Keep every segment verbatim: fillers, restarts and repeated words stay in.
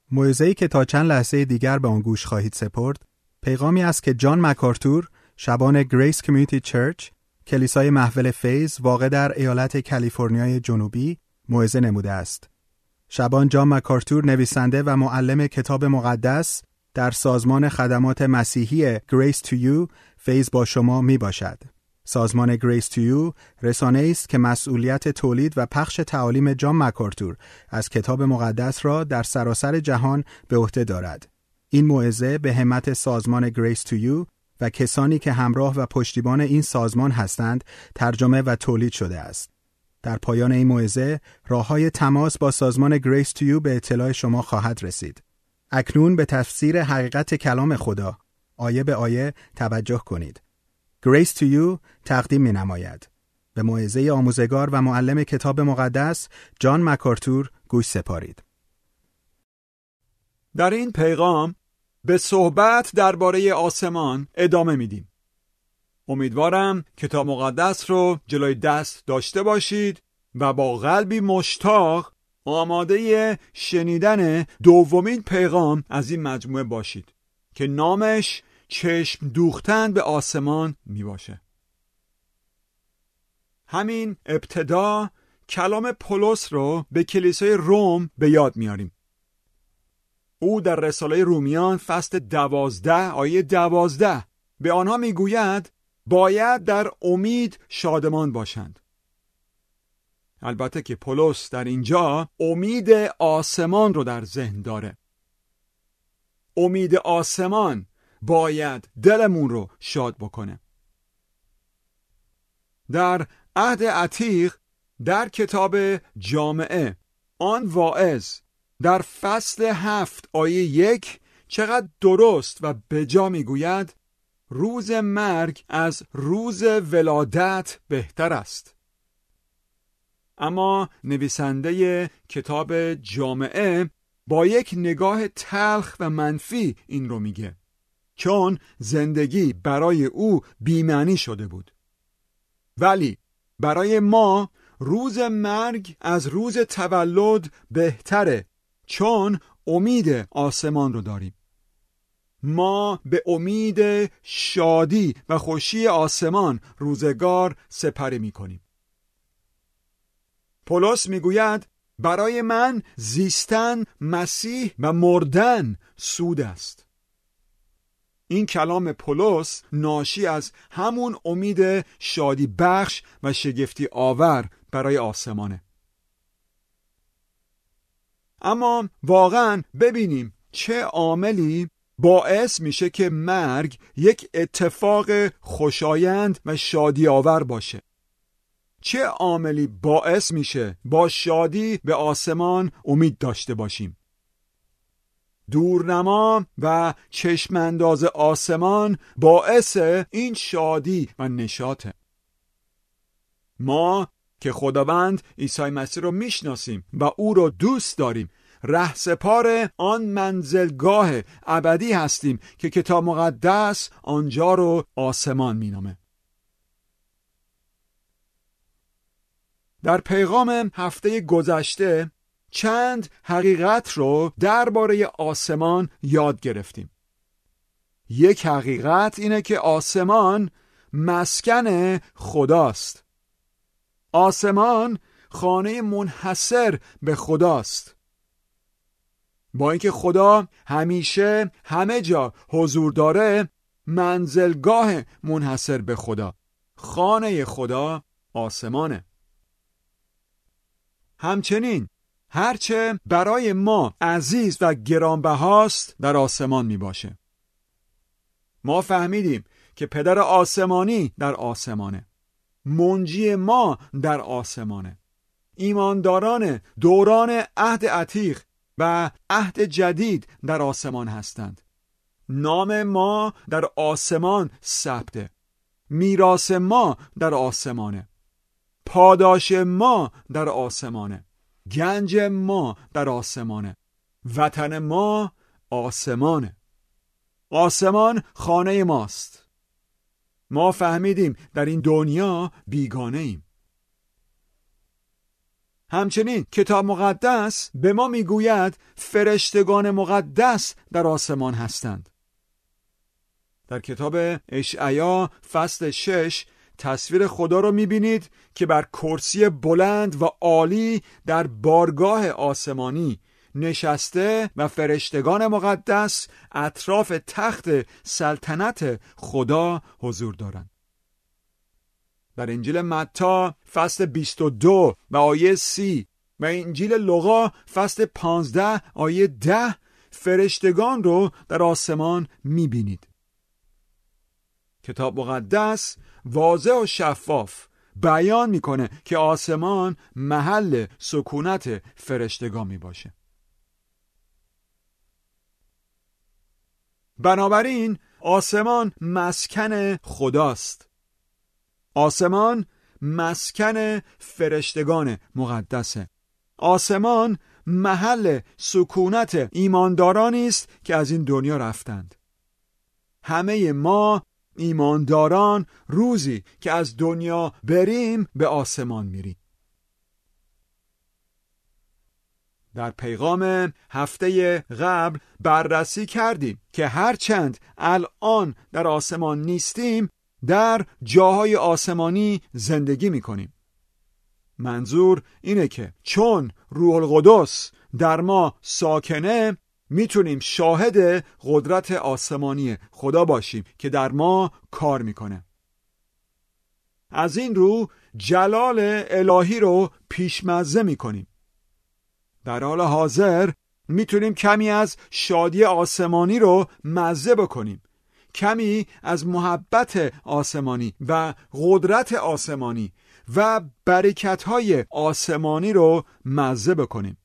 موعظه‌ای که تا چند لحظه دیگر به آن گوش خواهید سپرد، پیغامی است که جان مکارتور، شبان گریس کمیونیتی چرچ، کلیسای محول فیض واقع در ایالت کالیفرنیای جنوبی، موعظه نموده است. شبان جان مکارتور نویسنده و معلم کتاب مقدس در سازمان خدمات مسیحی Grace to You فیض با شما می باشد. سازمان Grace to You رسانه‌ای است که مسئولیت تولید و پخش تعالیم جان مکارتور از کتاب مقدس را در سراسر جهان به عهده دارد. این موعظه به همت سازمان Grace to You و کسانی که همراه و پشتیبان این سازمان هستند ترجمه و تولید شده است. در پایان این موعظه راه‌های تماس با سازمان Grace to You به اطلاع شما خواهد رسید. اکنون به تفسیر حقیقت کلام خدا آیه به آیه توجه کنید. Grace to You تقدیم می نماید. به موعظه آموزگار و معلم کتاب مقدس جان مکارتور گوش سپارید. در این پیغام به صحبت درباره آسمان ادامه میدیم. امیدوارم کتاب مقدس رو جلوی دست داشته باشید و با قلبی مشتاق آماده شنیدن دومین پیغام از این مجموعه باشید که نامش چشم دوختن به آسمان می باشه. همین ابتدا کلام پولس رو به کلیسای روم به یاد میاریم. او در رساله رومیان فصل دوازده آیه دوازده به آنها میگوید باید در امید شادمان باشند. البته که پولس در اینجا امید آسمان رو در ذهن داره. امید آسمان باید دلمون رو شاد بکنه. در عهد عتیق در کتاب جامعه آن واعظ در فصل هفت آیه یک چقدر درست و بجا میگوید روز مرگ از روز ولادت بهتر است. اما نویسنده کتاب جامعه با یک نگاه تلخ و منفی این رو میگه، چون زندگی برای او بی‌معنی شده بود. ولی برای ما روز مرگ از روز تولد بهتره، چون امید آسمان رو داریم. ما به امید شادی و خوشی آسمان روزگار سپری می کنیم. پولس می گوید برای من زیستن مسیح و مردن سود است. این کلام پولس ناشی از همون امید شادی بخش و شگفتی آور برای آسمانه. اما واقعا ببینیم چه عاملی باعث میشه که مرگ یک اتفاق خوشایند و شادی آور باشه. چه عاملی باعث میشه با شادی به آسمان امید داشته باشیم؟ دورنما و چشمانداز آسمان باعث این شادی و نشاطه. ما که خداوند عیسی مسیح رو میشناسیم و او رو دوست داریم، رهسپار آن منزلگاه ابدی هستیم که کتاب مقدس آنجا رو آسمان مینامه. در پیغام هفته گذشته چند حقیقت رو درباره آسمان یاد گرفتیم. یک حقیقت اینه که آسمان مسکن خداست. آسمان خانه منحصر به خداست. با اینکه خدا همیشه همه جا حضور داره، منزلگاه منحصر به خدا، خانه خدا آسمانه. همچنین هرچه برای ما عزیز و گرانبهاست در آسمان می باشه. ما فهمیدیم که پدر آسمانی در آسمانه، منجی ما در آسمانه. ایمانداران دوران عهد عتیق و عهد جدید در آسمان هستند. نام ما در آسمان ثبته. میراث ما در آسمانه. پاداش ما در آسمانه. گنج ما در آسمانه. وطن ما آسمانه. آسمان خانه ماست. ما فهمیدیم در این دنیا بیگانه ایم. همچنین کتاب مقدس به ما میگوید فرشتگان مقدس در آسمان هستند. در کتاب اشعیا فصل شش تصویر خدا رو میبینید که بر کرسی بلند و عالی در بارگاه آسمانی نشسته و فرشتگان مقدس اطراف تخت سلطنت خدا حضور دارند. در انجیل متی فصل بیست و دو و آیه سی و انجیل لوقا فصل پانزده آیه ده فرشتگان رو در آسمان میبینید. کتاب مقدس واضح و شفاف بیان میکنه که آسمان محل سکونت فرشتگان میباشه. بنابراین آسمان مسکن خداست. آسمان مسکن فرشتگان مقدسه. آسمان محل سکونت ایماندارانی است که از این دنیا رفتند. همه ما ایمانداران روزی که از دنیا بریم به آسمان میریم. در پیغام هفته قبل بررسی کردیم که هرچند الان در آسمان نیستیم، در جاهای آسمانی زندگی میکنیم. منظور اینه که چون روح القدس در ما ساکنه، میتونیم شاهد قدرت آسمانی خدا باشیم که در ما کار میکنه. از این رو جلال الهی رو پیشمزه میکنیم. در حال حاضر میتونیم کمی از شادی آسمانی رو مزه بکنیم، کمی از محبت آسمانی و قدرت آسمانی و برکت‌های آسمانی رو مزه بکنیم.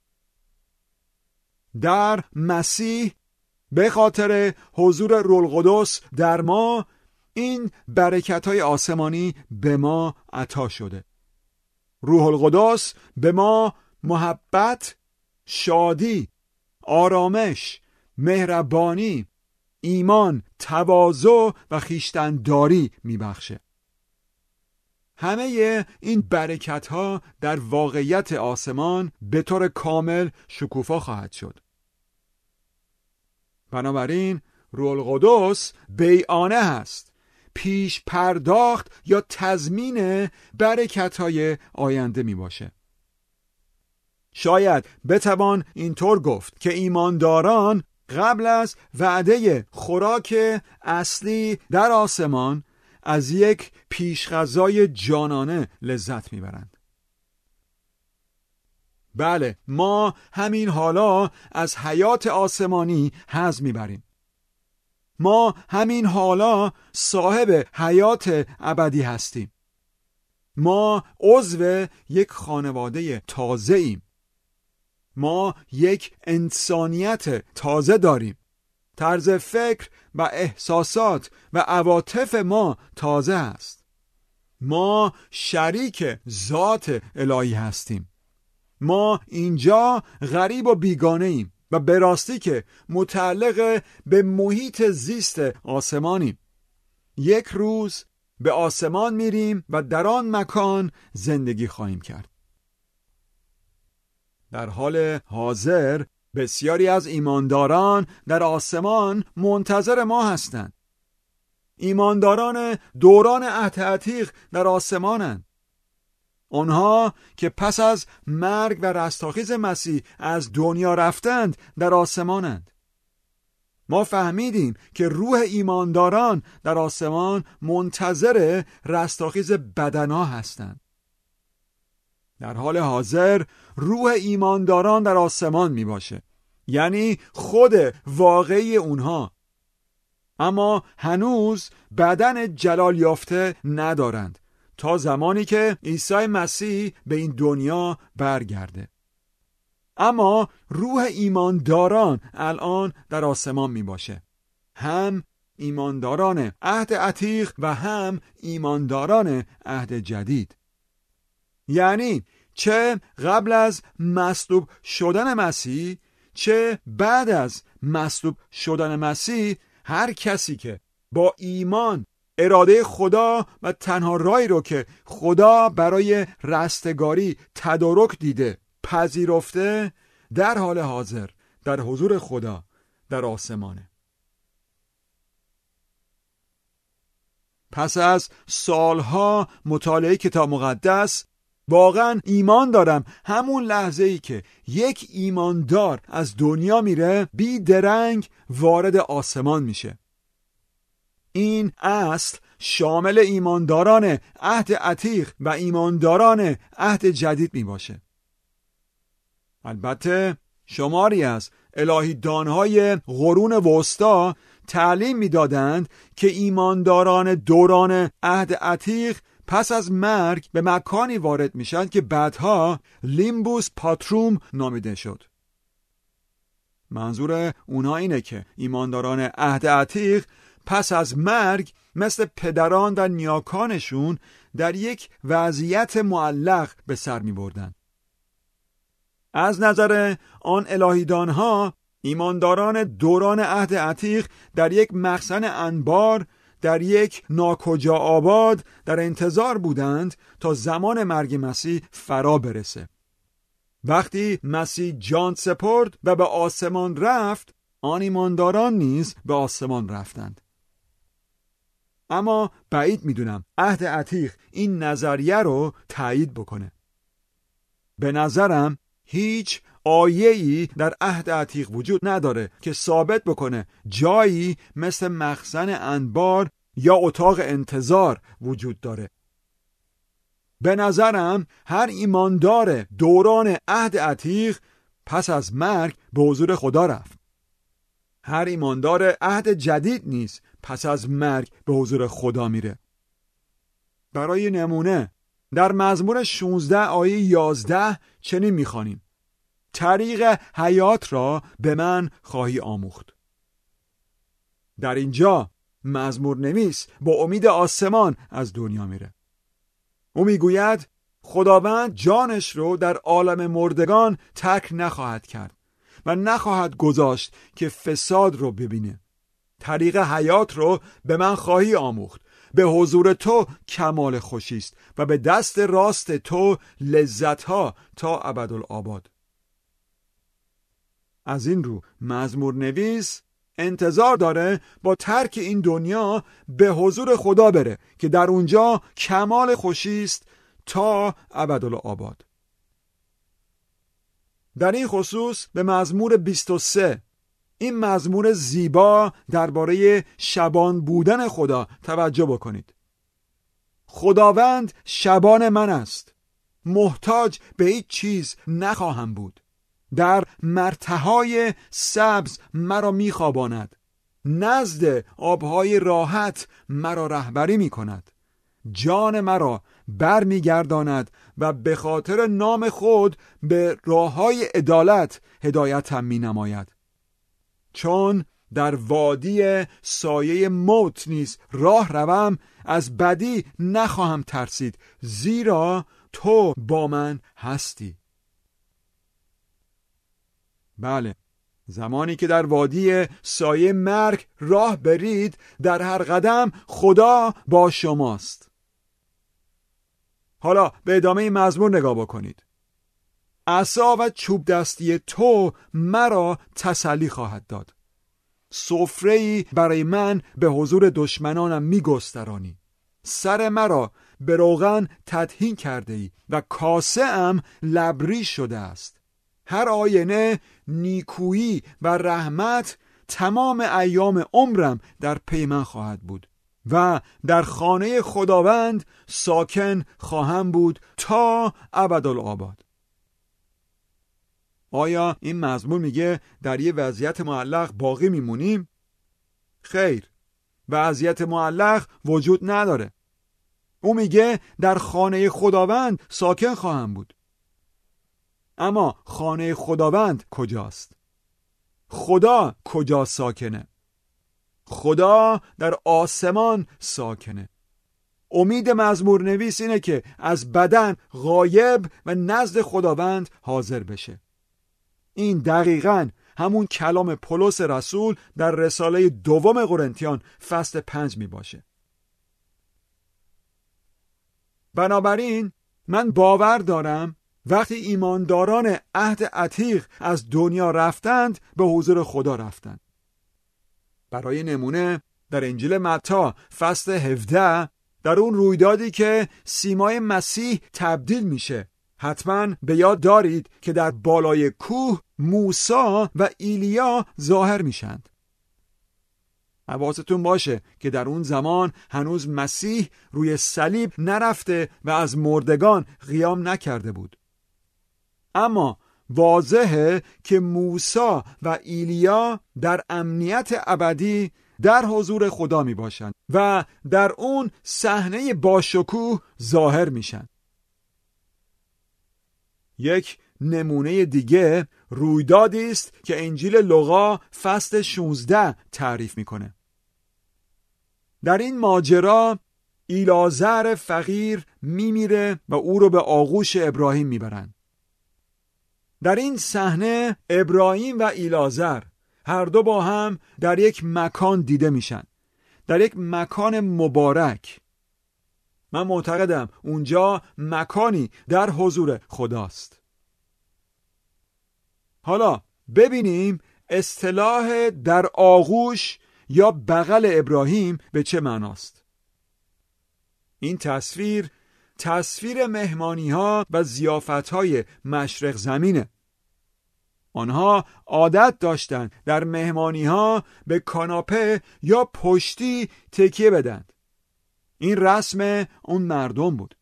در مسیح به خاطر حضور روح القدس در ما این برکت‌های آسمانی به ما عطا شده. روح القدس به ما محبت، شادی، آرامش، مهربانی، ایمان، تواضع و خویشتن‌داری میبخشه. همه این برکت‌ها در واقعیت آسمان به طور کامل شکوفا خواهد شد. بنابراین روح القدس بیعانه هست، پیش پرداخت یا تضمین برکت‌های آینده می باشه. شاید بتوان اینطور گفت که ایمانداران قبل از وعده خوراک اصلی در آسمان از یک پیشغذای جانانه لذت میبرند. بله، ما همین حالا از حیات آسمانی حظ میبریم. ما همین حالا صاحب حیات ابدی هستیم. ما عضو یک خانواده تازه ایم. ما یک انسانیت تازه داریم. طرز فکر و احساسات و عواطف ما تازه است. ما شریک ذات الهی هستیم. ما اینجا غریب و بیگانه ایم و به راستی که متعلق به محیط زیست آسمانیم. یک روز به آسمان میریم و در آن مکان زندگی خواهیم کرد. در حال حاضر بسیاری از ایمانداران در آسمان منتظر ما هستند. ایمانداران دوران عهد عتیق در آسمانند. آنها که پس از مرگ و رستاخیز مسیح از دنیا رفتند در آسمانند. ما فهمیدیم که روح ایمانداران در آسمان منتظر رستاخیز بدنها هستند. در حال حاضر روح ایمانداران در آسمان می باشه، یعنی خود واقعی اونها، اما هنوز بدن جلال یافته ندارند تا زمانی که عیسی مسیح به این دنیا برگرده. اما روح ایمانداران الان در آسمان می باشه، هم ایمانداران عهد عتیق و هم ایمانداران عهد جدید. یعنی چه قبل از مصلوب شدن مسیح چه بعد از مصلوب شدن مسیح، هر کسی که با ایمان اراده خدا و تنها راهی رو که خدا برای رستگاری تدارک دیده پذیرفته در حال حاضر در حضور خدا در آسمانه. پس از سالها مطالعه کتاب مقدس واقعا ایمان دارم همون لحظه ای که یک ایماندار از دنیا میره بی درنگ وارد آسمان میشه. این اصل شامل ایمانداران عهد عتیق و ایمانداران عهد جدید می باشه. البته شماری از الهی دانهای قرون وسطا تعلیم می دادند که ایمانداران دوران عهد عتیق پس از مرگ به مکانی وارد می شند که بعدها لیمبوس پاتروم نامیده شد. منظور اونها اینه که ایمانداران عهد عتیق پس از مرگ مثل پدران و نیاکانشون در یک وضعیت معلق به سر می بردن. از نظر آن الهیدانها ایمانداران دوران عهد عتیق در یک مخزن انبار در یک ناکجا آباد در انتظار بودند تا زمان مرگ مسیح فرا برسه. وقتی مسیح جان سپرد و به آسمان رفت، آن ایمانداران نیز به آسمان رفتند. اما بعید میدونم عهد عتیق این نظریه رو تایید بکنه. به نظرم هیچ آیه‌ای در عهد عتیق وجود نداره که ثابت بکنه جایی مثل مخزن انبار یا اتاق انتظار وجود داره. به نظرم هر ایماندار دوران عهد عتیق پس از مرگ به حضور خدا رفت. هر ایماندار عهد جدید نیز پس از مرگ به حضور خدا میره. برای نمونه در مزمور شانزده آیه یازده چنین میخوانیم: طریق حیات را به من خواهی آموخت. در اینجا مزمور نویس با امید آسمان از دنیا میره. او میگوید خداوند جانش رو در عالم مردگان ترک نخواهد کرد و نخواهد گذاشت که فساد رو ببینه. طریق حیات رو به من خواهی آموخت. به حضور تو کمال خوشی است و به دست راست تو لذتها تا ابدالآباد. از این رو مزمور نویس انتظار داره با ترک این دنیا به حضور خدا بره که در اونجا کمال خوشی است تا ابدالآباد. در این خصوص به مزمور بیست و سه، این مزمور زیبا درباره شبان بودن خدا توجه بکنید. خداوند شبان من است، محتاج به هیچ چیز نخواهم بود. در مرتهای سبز مرا میخواباند، نزد آبهای راحت مرا رهبری میکند. جان مرا بر میگرداند و به خاطر نام خود به راههای عدالت هدایتم مینماید. چون در وادی سایه موت نیز راه روم، از بدی نخواهم ترسید، زیرا تو با من هستی. بله، زمانی که در وادی سایه مرگ راه برید، در هر قدم خدا با شماست. حالا به ادامه این مزمور نگاه بکنید. عصا و چوب دستی تو مرا تسلی خواهد داد. سفره‌ای برای من به حضور دشمنانم میگسترانی. سر مرا به روغن تدهین کرده ای و کاسه ام لبریز شده است. هر آینه نیکویی و رحمت تمام ایام عمرم در پی من خواهد بود و در خانه خداوند ساکن خواهم بود تا ابدالآباد. آیا این مزمور میگه در یه وضعیت معلق باقی میمونیم؟ خیر، وضعیت معلق وجود نداره. او میگه در خانه خداوند ساکن خواهم بود. اما خانه خداوند کجاست؟ خدا کجا ساکنه؟ خدا در آسمان ساکنه. امید مزمور نویس اینه که از بدن غایب و نزد خداوند حاضر بشه. این دقیقاً همون کلام پولس رسول در رساله دوم قرنتیان فصل پنج می باشه. بنابراین من باور دارم وقتی ایمانداران عهد عتیق از دنیا رفتند به حضور خدا رفتند. برای نمونه در انجیل متی فصل هفده در اون رویدادی که سیمای مسیح تبدیل میشه، حتما به یاد دارید که در بالای کوه موسی و ایلیا ظاهر میشند. حواستون باشه که در اون زمان هنوز مسیح روی صلیب نرفته و از مردگان قیام نکرده بود. اما واضحه که موسی و ایلیا در امنیت ابدی در حضور خدا می باشند و در اون صحنه باشکوه ظاهر میشن. یک نمونه دیگه رویدادی است که انجیل لوقا فصل شانزده تعریف میکنه. در این ماجرا ایلازر فقیر میمیره و او رو به آغوش ابراهیم میبرن. در این صحنه ابراهیم و ایلازر هر دو با هم در یک مکان دیده میشن، در یک مکان مبارک. من معتقدم اونجا مکانی در حضور خداست. حالا ببینیم اصطلاح در آغوش یا بغل ابراهیم به چه معناست. این تصویر تصویر مهمانی ها و ضیافت های مشرق زمینه. آنها عادت داشتند در مهمانی ها به کاناپه یا پشتی تکیه بدند. این رسم اون مردم بود.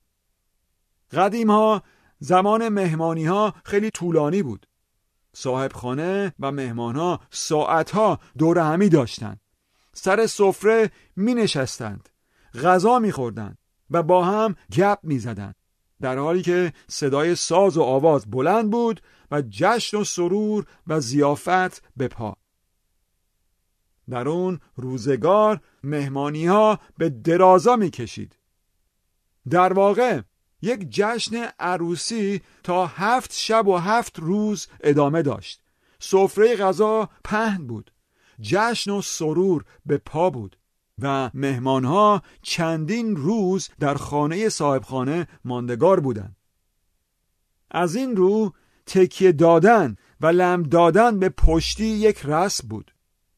قدیم ها زمان مهمانی ها خیلی طولانی بود. صاحب خانه و مهمان ها ساعت ها دور همی داشتند. سر سفره می نشستند، غذا می خوردند و با هم گپ می زدند، در حالی که صدای ساز و آواز بلند بود و جشن و سرور و ضیافت به پا. در اون روزگار مهمانی ها به درازا می کشید. در واقع یک جشن عروسی تا هفت شب و هفت روز ادامه داشت. سفره غذا پهن بود، جشن و سرور به پا بود و مهمانها چندین روز در خانه صاحب خانه ماندگار بودند. از این رو تکیه دادن و لم دادن به پشتی یک رسم بود.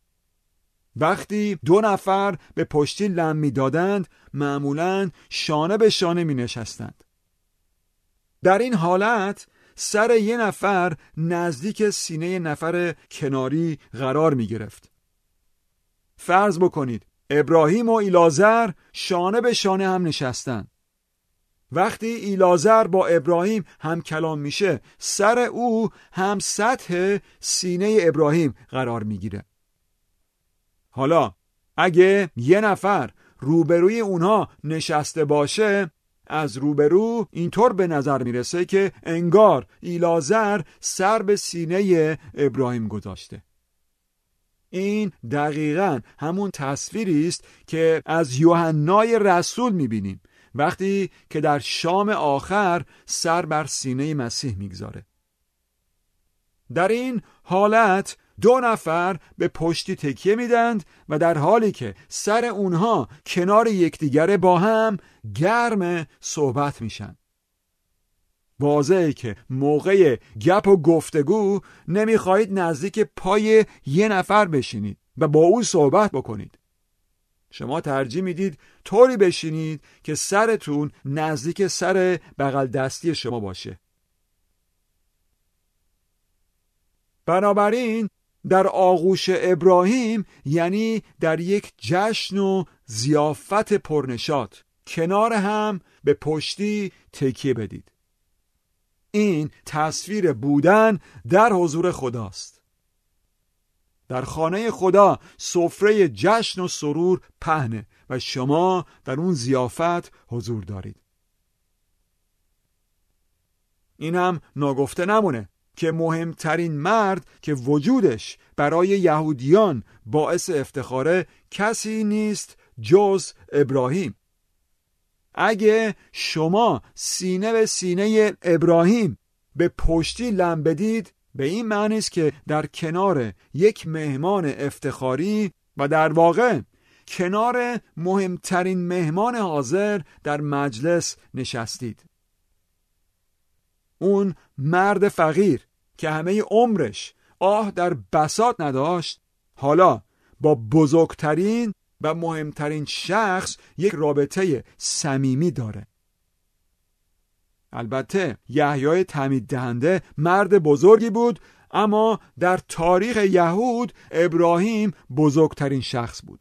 وقتی دو نفر به پشتی لم می دادند معمولاً شانه به شانه می نشستند. در این حالت سر یه نفر نزدیک سینه نفر کناری قرار می گرفت. فرض بکنید ابراهیم و ایلازر شانه به شانه هم نشستند. وقتی ایلازر با ابراهیم هم کلام میشه، سر او هم سطح سینه ابراهیم قرار میگیره. حالا اگه یه نفر روبروی اونها نشسته باشه، از روبرو اینطور به نظر میرسه که انگار ایلازر سر به سینه ابراهیم گذاشته. این دقیقاً همون تصویری است که از یوحنای رسول میبینیم وقتی که در شام آخر سر بر سینه مسیح میگذاره. در این حالت دو نفر به پشتی تکیه میدند و در حالی که سر اونها کنار یکدیگر با هم گرم صحبت میشن. واضحه که موقع گپ و گفتگو نمیخواهید نزدیک پای یه نفر بشینید و با او صحبت بکنید. شما ترجیح میدید طوری بشینید که سرتون نزدیک سر بغل دستی شما باشه. بنابراین در آغوش ابراهیم یعنی در یک جشن و ضیافت پرنشاط کنار هم به پشتی تکیه بدید. این تصویر بودن در حضور خداست. در خانه خدا سفره جشن و سرور پهنه و شما در اون ضیافت حضور دارید. این هم ناگفته نمونه که مهمترین مرد که وجودش برای یهودیان باعث افتخاره کسی نیست جز ابراهیم. اگه شما سینه به سینه ابراهیم به پشتی لم بدید، به این معنی است که در کنار یک مهمان افتخاری و در واقع کنار مهمترین مهمان حاضر در مجلس نشستید. اون مرد فقیر که همه عمرش آه در بساط نداشت، حالا با بزرگترین و مهمترین شخص یک رابطه صمیمی داره. البته یحیای تعمید دهنده مرد بزرگی بود، اما در تاریخ یهود ابراهیم بزرگترین شخص بود.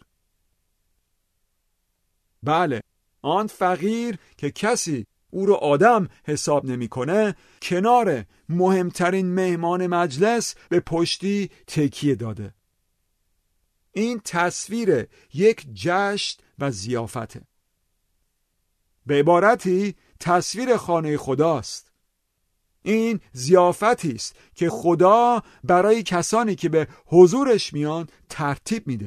بله، آن فقیر که کسی او رو آدم حساب نمی‌کنه، کنار مهمترین مهمان مجلس به پشتی تکیه داده. این تصویر یک جشن و ضیافته. به عبارتی تصویر خانه خداست. این ضیافتی است که خدا برای کسانی که به حضورش میان ترتیب میده.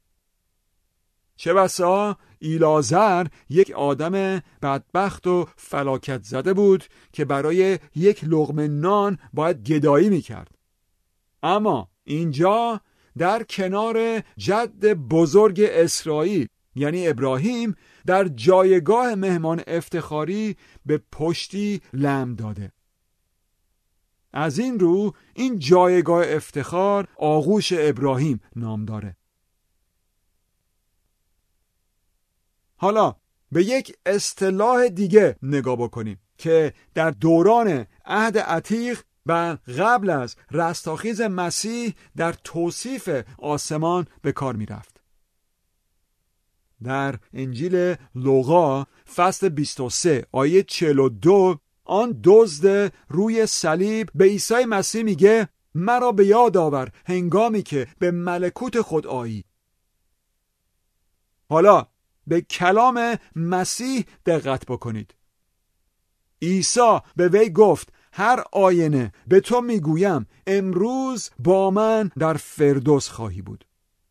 چه بسا ایلازر یک آدم بدبخت و فلاکت زده بود که برای یک لقمه نان باید گدایی میکرد، اما اینجا در کنار جد بزرگ اسرائیل یعنی ابراهیم در جایگاه مهمان افتخاری به پشتی لم داده. از این رو این جایگاه افتخار آغوش ابراهیم نام داره. حالا به یک اصطلاح دیگه نگاه بکنیم که در دوران عهد عتیق و قبل از رستاخیز مسیح در توصیف آسمان به کار می رفت. در انجیل لوقا فصل بیست و سه آیه چهل و دو آن دزد روی صلیب به عیسی مسیح میگه مرا به یاد آور هنگامی که به ملکوت خود آیی. حالا به کلام مسیح دقت بکنید. عیسی به وی گفت هر آینه به تو میگویم امروز با من در فردوس خواهی بود.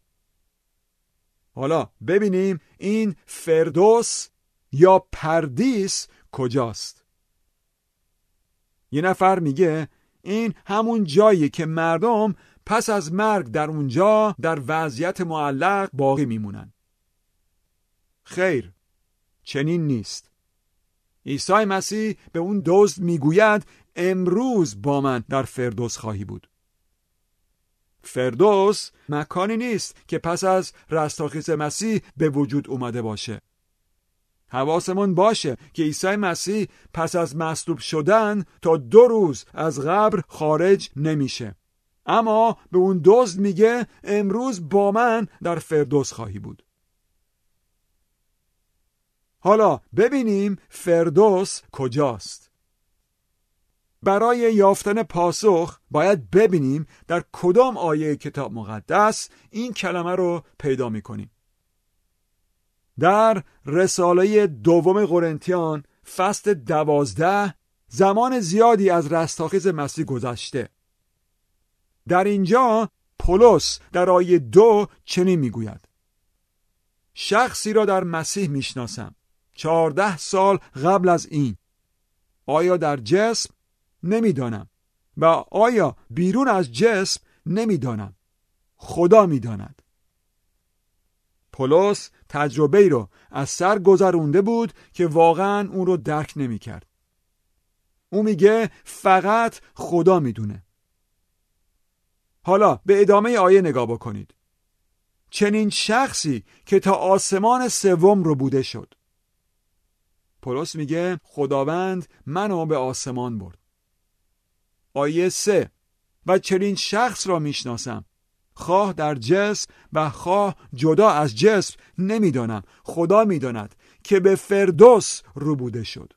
حالا ببینیم این فردوس یا پردیس کجاست. یه نفر میگه این همون جایی که مردم پس از مرگ در اونجا در وضعیت معلق باقی میمونن. خیر، چنین نیست. عیسی مسیح به اون دزد میگوید امروز با من در فردوس خواهی بود. فردوس مکانی نیست که پس از رستاخیز مسیح به وجود اومده باشه. حواسمون باشه که عیسی مسیح پس از مصلوب شدن تا دو روز از قبر خارج نمیشه، اما به اون دزد میگه امروز با من در فردوس خواهی بود. حالا ببینیم فردوس کجاست. برای یافتن پاسخ باید ببینیم در کدام آیه کتاب مقدس این کلمه رو پیدا می‌کنیم. در رساله دوم قرنتیان فصل دوازده زمان زیادی از رستاخیز مسیح گذشته. در اینجا پولس در آیه دو چنین میگوید: شخصی را در مسیح میشناسم چهارده سال قبل از این، آیا در جسم؟ نمیدانم، و آیا بیرون از جسم؟ نمیدانم، خدا میداند. پولس تجربه ای رو از سر گذرونده بود که واقعا اون رو درک نمی کرد. اون میگه فقط خدا میدونه. حالا به ادامه آیه نگاه بکنید. چنین شخصی که تا آسمان سوم رو بوده شد. پولس میگه خداوند منو به آسمان برد. آیه سه: و چنین شخص را میشناسم، خواه در جسم و خواه جدا از جسم نمیدانم، خدا میداند، که به فردوس رو بوده شد.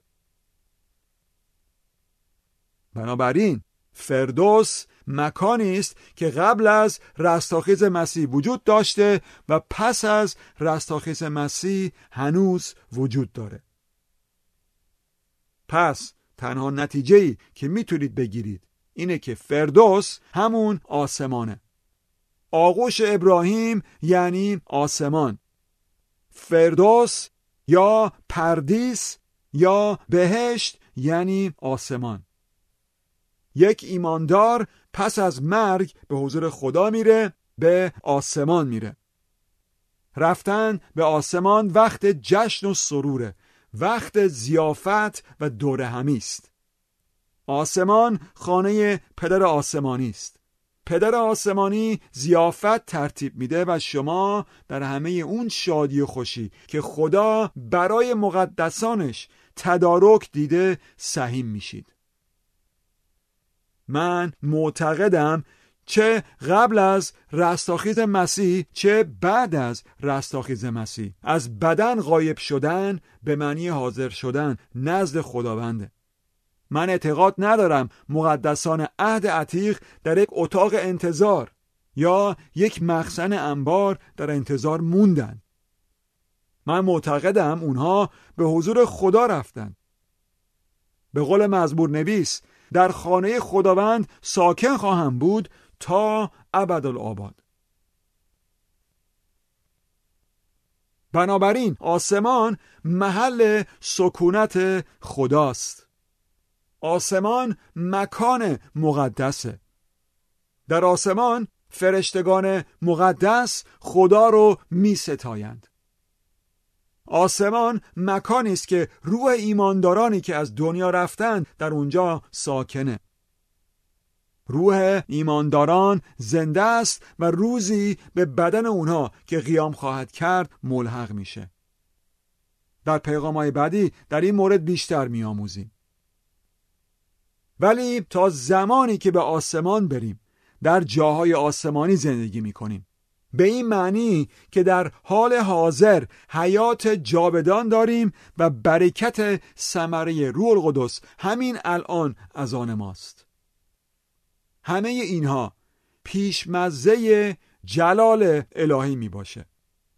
بنابراین فردوس مکانی است که قبل از رستاخیز مسیح وجود داشته و پس از رستاخیز مسیح هنوز وجود داره. پس تنها نتیجه‌ای که میتونید بگیرید اینه که فردوس همون آسمانه. آغوش ابراهیم یعنی آسمان. فردوس یا پردیس یا بهشت یعنی آسمان. یک ایماندار پس از مرگ به حضور خدا میره، به آسمان میره. رفتن به آسمان وقت جشن و سروره، وقت ضیافت و دور همی است. آسمان خانه پدر آسمانی است. پدر آسمانی ضیافت ترتیب میده و شما در همه اون شادی و خوشی که خدا برای مقدسانش تدارک دیده سهیم میشید. من معتقدم چه قبل از رستاخیز مسیح چه بعد از رستاخیز مسیح از بدن غایب شدن به معنی حاضر شدن نزد خداونده. من اعتقاد ندارم مقدسان عهد عتیق در یک اتاق انتظار یا یک مخزن انبار در انتظار موندن. من معتقدم اونها به حضور خدا رفتن. به قول مزمور نویس در خانه خداوند ساکن خواهم بود تا ابدالآباد. بنابراین آسمان محل سکونت خداست. آسمان مکان مقدسه. در آسمان فرشتگان مقدس خدا رو می ستایند. آسمان مکانی است که روح ایماندارانی که از دنیا رفتند در اونجا ساکنه. روح ایمانداران زنده است و روزی به بدن اونها که قیام خواهد کرد ملحق میشه. در پیغام‌های بعدی در این مورد بیشتر میآموزیم. ولی تا زمانی که به آسمان بریم در جاهای آسمانی زندگی میکنیم، به این معنی که در حال حاضر حیات جاودان داریم و برکت ثمره روح القدس همین الان از آن ماست. همه اینها پیشمزه جلال الهی می باشه.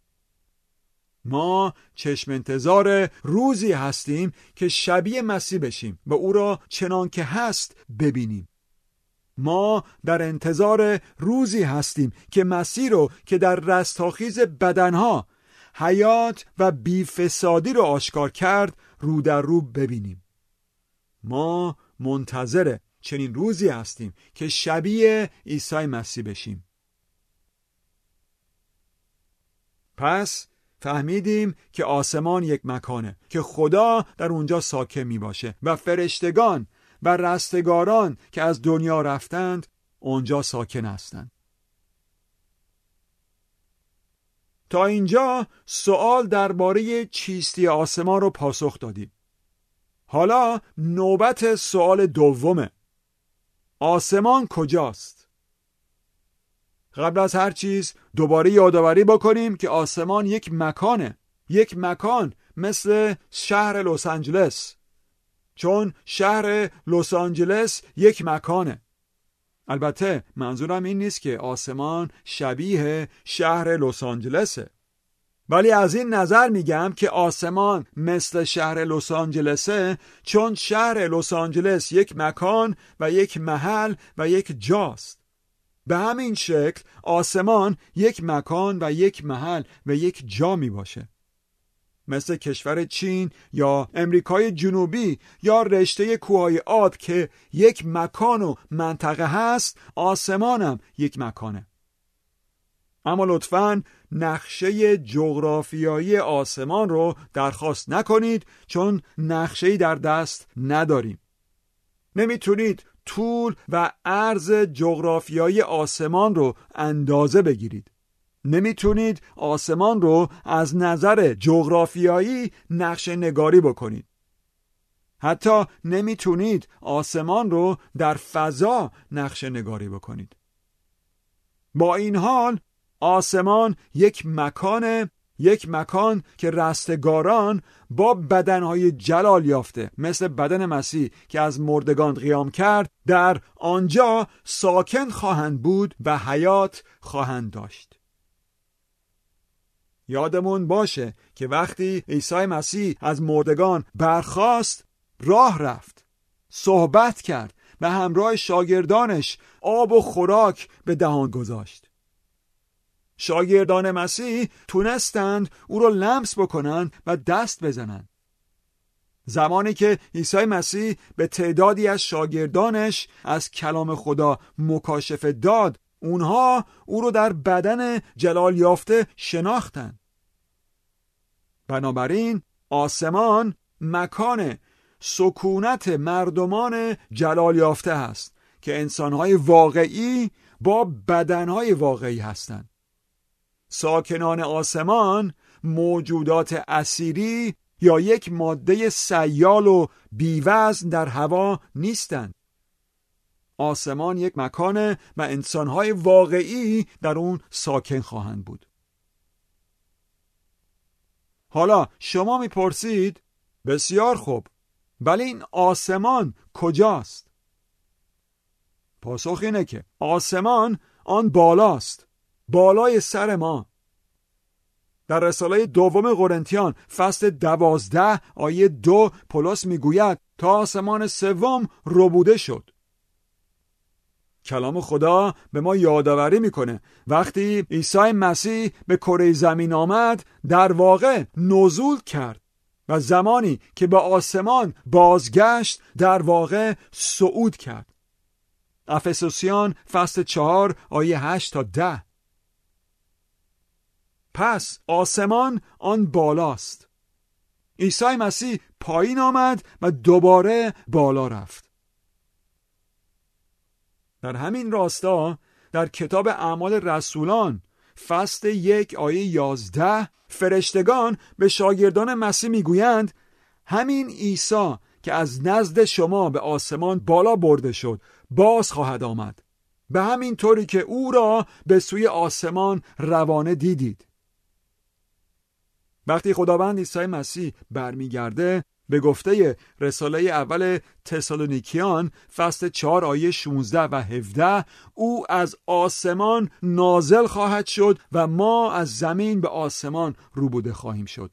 ما چشم انتظار روزی هستیم که شبیه مسیح بشیم و او را چنان که هست ببینیم. ما در انتظار روزی هستیم که مسیح رو که در رستاخیز بدنها حیات و بیفسادی رو آشکار کرد رو در رو ببینیم. ما منتظر چنین روزی هستیم که شبیه عیسی مسیح بشیم. پس فهمیدیم که آسمان یک مکانه که خدا در اونجا ساکن می باشه و فرشتگان و رستگاران که از دنیا رفتند اونجا ساکن هستند. تا اینجا سوال درباره چیستی آسمان رو پاسخ دادیم. حالا نوبت سوال دومه. آسمان کجاست؟ قبل از هر چیز دوباره یادآوری بکنیم که آسمان یک مکانه. یک مکان مثل شهر لس آنجلس، چون شهر لس آنجلس یک مکانه. البته منظورم این نیست که آسمان شبیه شهر لس آنجلسه، ولی از این نظر میگم که آسمان مثل شهر لس آنجلسه چون شهر لس آنجلس یک مکان و یک محل و یک جاست. به همین شکل آسمان یک مکان و یک محل و یک جا می باشه. مثل کشور چین یا امریکای جنوبی یا رشته کوههای عاد که یک مکان و منطقه هست، آسمانم یک مکانه. اما لطفاً نقشه جغرافیایی آسمان رو درخواست نکنید، چون نقشه‌ای در دست نداریم. نمیتونید طول و عرض جغرافیایی آسمان رو اندازه بگیرید. نمیتونید آسمان رو از نظر جغرافیایی نقشه نگاری بکنید. حتی نمیتونید آسمان رو در فضا نقشه نگاری بکنید. با این حال آسمان یک مکانه، یک مکان که رستگاران با بدنهای جلال یافته مثل بدن مسیح که از مردگان قیام کرد در آنجا ساکن خواهند بود و حیات خواهند داشت. یادمون باشه که وقتی عیسی مسیح از مردگان برخاست، راه رفت، صحبت کرد و همراه شاگردانش آب و خوراک به دهان گذاشت. شاگردان مسیح تونستند او رو لمس بکنن و دست بزنن. زمانی که عیسی مسیح به تعدادی از شاگردانش از کلام خدا مکاشفه داد، اونها او رو در بدن جلال یافته شناختند. بنابراین آسمان مکان سکونت مردمان جلال یافته است که انسانهای واقعی با بدنهای واقعی هستند. ساکنان آسمان موجودات اسیری یا یک ماده سیال و بیوزن در هوا نیستند. آسمان یک مکانه و انسانهای واقعی در اون ساکن خواهند بود. حالا شما میپرسید بسیار خوب، ولی این آسمان کجاست؟ پاسخ اینه که آسمان آن بالاست، بالای سر ما. در رساله دوم قرنتیان فصل دوازده آیه دو پولس میگوید تا آسمان سوم ربوده شد. کلام خدا به ما یادآوری میکنه وقتی عیسی مسیح به کره زمین آمد در واقع نزول کرد و زمانی که به آسمان بازگشت در واقع صعود کرد. افسوسیان فصل چهار آیه هشت تا ده. پس آسمان آن بالاست. عیسی مسیح پایین آمد و دوباره بالا رفت. در همین راستا در کتاب اعمال رسولان فصل یک آیه یازده فرشتگان به شاگردان مسیح میگویند همین عیسی که از نزد شما به آسمان بالا برده شد باز خواهد آمد، به همین طوری که او را به سوی آسمان روانه دیدید. وقتی خداوند عیسی مسیح برمیگرده به گفته رساله اول تسالونیکیان فصل چهار آیه شانزده و هفده او از آسمان نازل خواهد شد و ما از زمین به آسمان روبوده خواهیم شد.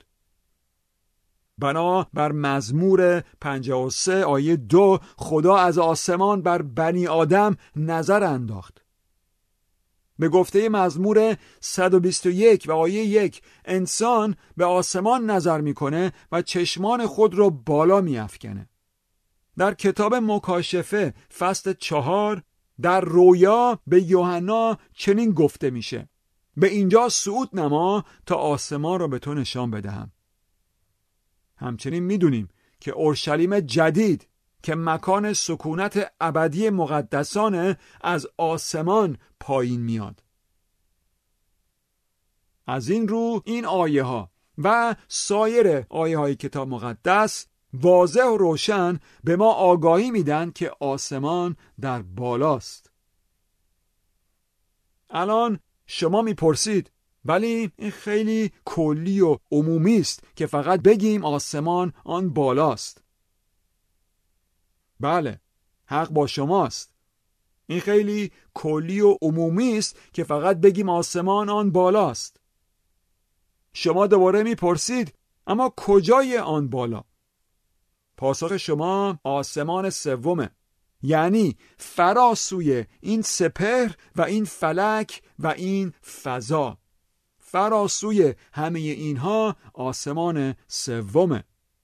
بنا بر مزمور پنجاه و سه آیه دو خدا از آسمان بر بنی آدم نظر انداخت. به گفته مزمور صد و بیست و یک و آیه یک انسان به آسمان نظر میکنه و چشمان خود رو بالا میافکنه. در کتاب مکاشفه فصل چهار در رویا به یوحنا چنین گفته میشه به اینجا صعود نما تا آسمان رو به تو نشان بدهم. همچنین میدونیم که اورشلیم جدید که مکان سکونت ابدی مقدسانه از آسمان پایین میاد. از این رو این آیه ها و سایر آیه های کتاب مقدس واضح و روشن به ما آگاهی میدن که آسمان در بالاست. الان شما میپرسید ولی این خیلی کلی و عمومی است که فقط بگیم آسمان آن بالاست. بله، حق با شماست. این خیلی کلی و عمومی است که فقط بگیم آسمان آن بالاست. شما دوباره میپرسید اما کجای آن بالا؟ پاسخ شما آسمان سومه، یعنی فراسوی این سپهر و این فلک و این فضا. فراسوی همه اینها آسمان سومه.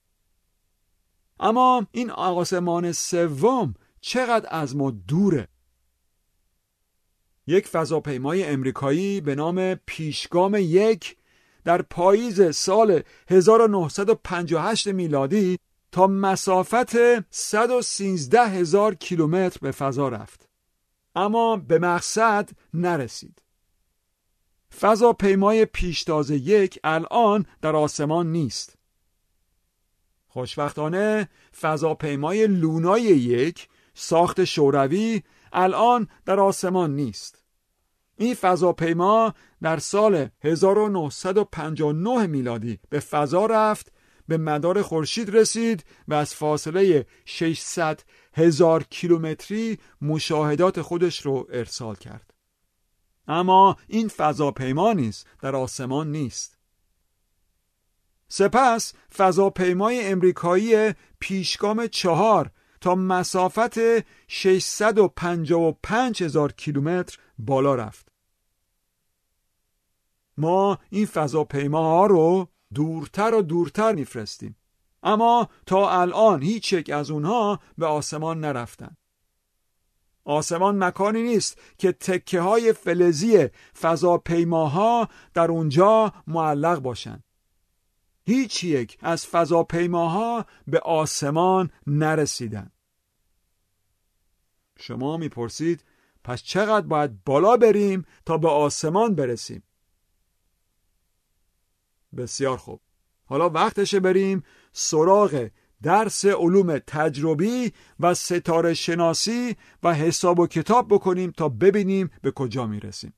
اما این آسمان سوم چقدر از ما دوره؟ یک فضاپیمای امریکایی به نام پیشگام یک در پاییز سال هزار و نهصد و پنجاه و هشت میلادی تا مسافت صد و سیزده هزار کیلومتر به فضا رفت، اما به مقصد نرسید. فضاپیمای پیشتاز یک الان در آسمان نیست. خوشبختانه فضاپیمای لونای یک ساخت شوروی الان در آسمان نیست. این فضاپیما در سال هزار و نهصد و پنجاه و نه میلادی به فضا رفت، به مدار خورشید رسید و از فاصله ششصد هزار کیلومتری مشاهدات خودش رو ارسال کرد. اما این فضاپیما نیز در آسمان نیست. سپس فضاپیمای امریکایی پیشگام چهار تا مسافت ششصد و پنجاه و پنج هزار کیلومتر بالا رفت. ما این فضاپیماها رو دورتر و دورتر میفرستیم، اما تا الان هیچ یک از اونها به آسمان نرفتن. آسمان مکانی نیست که تکه های فلزی فضاپیماها در اونجا معلق باشن. هیچ یک از فضاپیماها به آسمان نرسیدن. شما میپرسید پس چقدر باید بالا بریم تا به آسمان برسیم؟ بسیار خوب. حالا وقتشه بریم سراغ درس علوم تجربی و ستاره شناسی و حساب و کتاب بکنیم تا ببینیم به کجا میرسیم.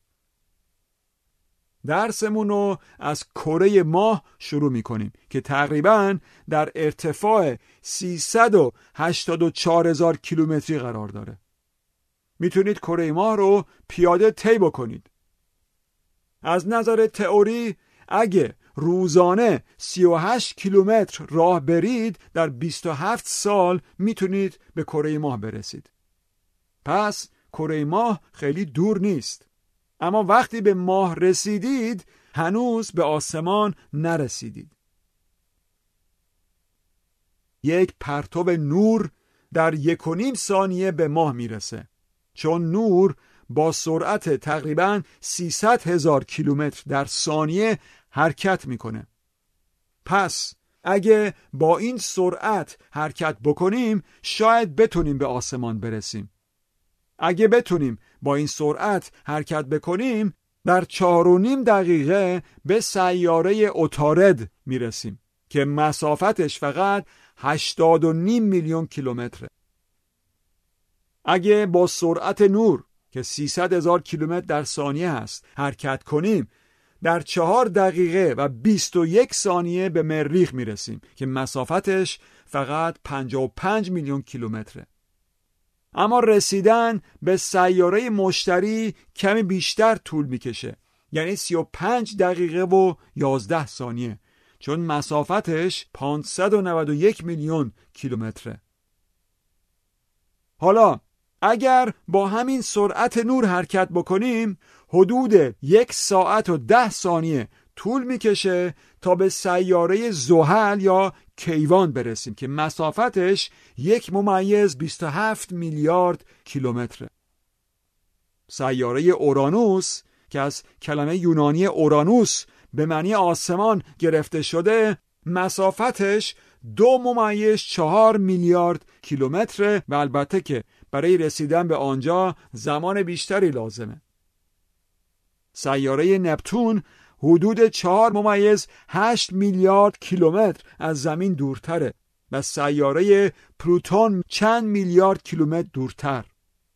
درسمون رو از کره ماه شروع میکنیم که تقریباً در ارتفاع سیصد و هشتاد و چهار هزار کیلومتری قرار داره. میتونید کره ماه رو پیاده طی بکنید. از نظر تئوری اگه روزانه سی و هشت کیلومتر راه برید در بیست و هفت سال میتونید به کره ماه برسید. پس کره ماه خیلی دور نیست. اما وقتی به ماه رسیدید هنوز به آسمان نرسیدید. یک پرتو نور در یک و نیم ثانیه به ماه میرسه، چون نور با سرعت تقریباً سیصد هزار کیلومتر در ثانیه حرکت میکنه. پس اگه با این سرعت حرکت بکنیم شاید بتونیم به آسمان برسیم. اگه بتونیم با این سرعت حرکت بکنیم در چهار و نیم دقیقه به سیاره عطارد میرسیم که مسافتش فقط هشتاد و نیم میلیون کیلومتره. اگه با سرعت نور که سیصد هزار کیلومتر در ثانیه هست حرکت کنیم در چهار دقیقه و بیست و یک ثانیه به مریخ میرسیم که مسافتش فقط پنجاه و پنج میلیون کیلومتره. اما رسیدن به سیاره مشتری کمی بیشتر طول میکشه، یعنی سی و پنج دقیقه و یازده ثانیه، چون مسافتش پانصد و نود و یک میلیون کیلومتره. حالا اگر با همین سرعت نور حرکت بکنیم حدود یک ساعت و ده ثانیه طول میکشه تا به سیاره زحل یا کیوان برسیم که مسافتش یک ممیز بیست و هفت میلیارد کیلومتره. سیاره اورانوس که از کلمه یونانی اورانوس به معنی آسمان گرفته شده مسافتش دو ممیز چهار میلیارد کیلومتره و البته که برای رسیدن به آنجا زمان بیشتری لازمه. سیاره نپتون حدود چهار ممیز هشت میلیارد کیلومتر از زمین دورتره و سیاره پلوتون چند میلیارد کیلومتر دورتر.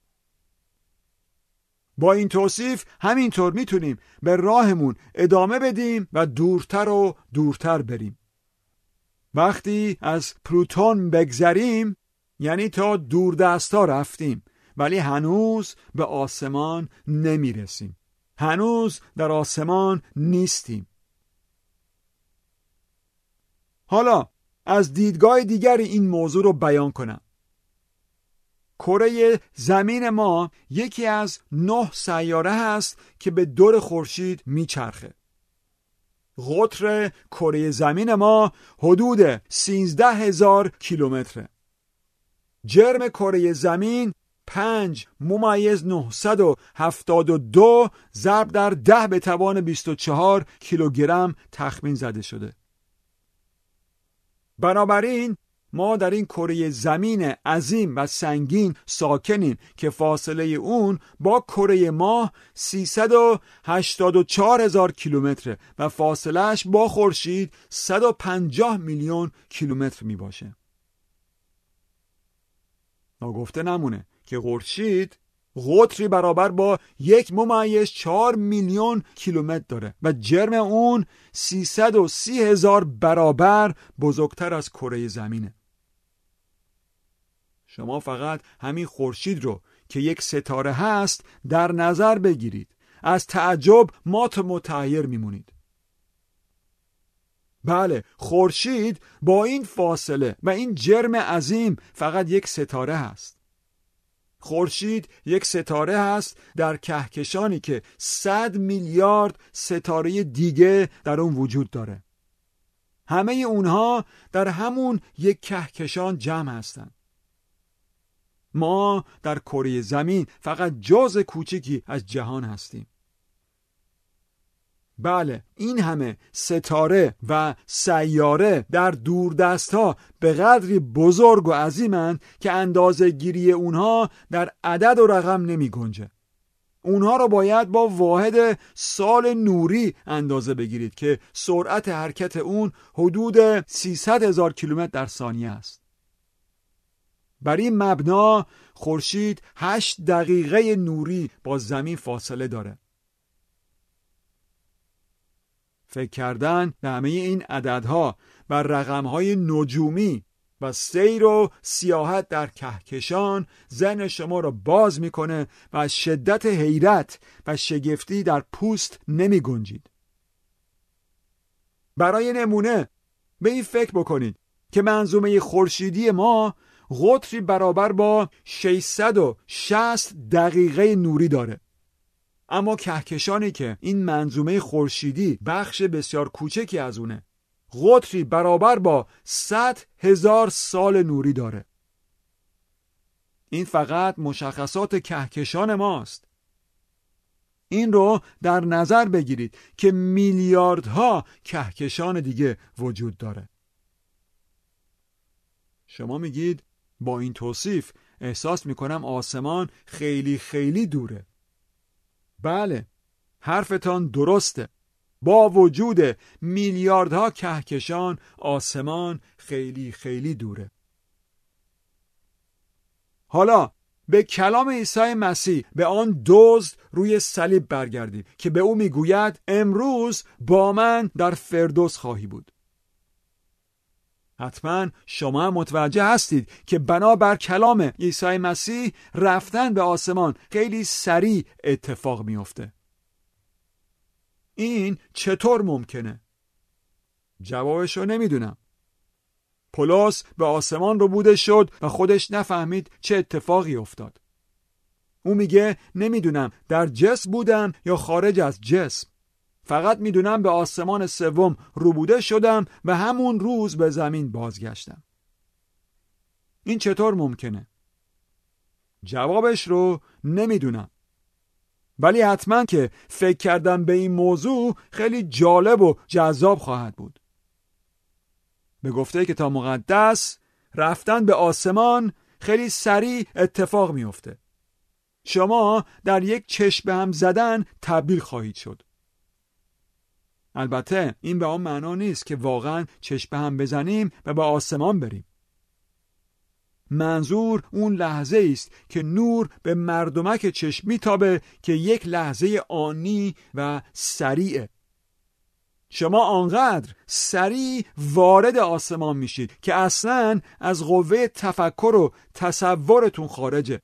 با این توصیف همینطور میتونیم به راهمون ادامه بدیم و دورتر و دورتر بریم. وقتی از پلوتون بگذریم یعنی تا دوردستا رفتیم، ولی هنوز به آسمان نمیرسیم. هنوز در آسمان نیستیم. حالا از دیدگاه دیگری این موضوع رو بیان کنم. کره زمین ما یکی از نه سیاره هست که به دور خورشید میچرخه. قطر کره زمین ما حدود سیزده هزار کیلومتره. جرم کره زمین پنج ممیز نهصد و هفتاد و دو ضرب در ده به توان بیست و چهار کیلوگرم تخمین زده شده. بنابراین ما در این کره زمین عظیم و سنگین ساکنیم که فاصله اون با کره ماه سیصد و هشتاد و چهار هزار کیلومتره و فاصلهش با خورشید صد و پنجاه میلیون کیلومتر می باشه. ناگفته نمونه که خورشید قطری برابر با یک ممیز چهار میلیون کیلومتر داره و جرم اون سیصد و سی هزار برابر بزرگتر از کره زمینه. شما فقط همین خورشید رو که یک ستاره هست در نظر بگیرید. از تعجب مات و متحیر میمونید. بله، خورشید با این فاصله و این جرم عظیم فقط یک ستاره هست. خورشید یک ستاره هست در کهکشانی که صد میلیارد ستاره دیگه در اون وجود داره. همه اونها در همون یک کهکشان جمع هستند. ما در کره زمین فقط جزء کوچکی از جهان هستیم. بله، این همه ستاره و سیاره در دوردست‌ها به قدری بزرگ و عظیمند که اندازه گیری اونها در عدد و رقم نمی گنجه. اونها رو باید با واحد سال نوری اندازه بگیرید که سرعت حرکت اون حدود سیصد هزار کیلومتر در ثانیه است. بر این مبنا خورشید هشت دقیقه نوری با زمین فاصله داره. فکر کردن به همه این عددها و رقمهای نجومی و سیر و سیاحت در کهکشان ذهن شما را باز میکنه و از شدت حیرت و شگفتی در پوست نمی گنجید. برای نمونه به این فکر بکنید که منظومه خورشیدی ما قطری برابر با ششصد و شصت دقیقه نوری داره، اما کهکشانی که این منظومه خورشیدی بخش بسیار کوچکی از اونه قطری برابر با صد هزار سال نوری داره. این فقط مشخصات کهکشان ماست. این رو در نظر بگیرید که میلیاردها کهکشان دیگه وجود داره. شما میگید با این توصیف احساس میکنم آسمان خیلی خیلی دوره. بله، حرفتان درسته. با وجود میلیاردها کهکشان آسمان خیلی خیلی دوره. حالا به کلام عیسی مسیح، به آن دزد روی صلیب برگردید که به او میگوید امروز با من در فردوس خواهی بود. حتما شما متوجه هستید که بنابر کلام عیسی مسیح رفتن به آسمان خیلی سریع اتفاق میفته. این چطور ممکنه؟ جوابش رو نمیدونم. پولس به آسمان رو بوده شد و خودش نفهمید چه اتفاقی افتاد. او میگه نمیدونم در جسم بودم یا خارج از جسم. فقط میدونم به آسمان سوم روبوده شدم و همون روز به زمین بازگشتم. این چطور ممکنه؟ جوابش رو نمیدونم. ولی حتما که فکر کردم به این موضوع خیلی جالب و جذاب خواهد بود. به گفته کتاب مقدس رفتن به آسمان خیلی سریع اتفاق میفته. شما در یک چشم به هم زدن تبدیل خواهید شد. البته این به آن معنا نیست که واقعا چشم به هم بزنیم و به آسمان بریم. منظور اون لحظه است که نور به مردمک چشم میتابه که یک لحظه آنی و سریعه. شما آنقدر سریع وارد آسمان میشید که اصلاً از قوه تفکر و تصورتون خارجه.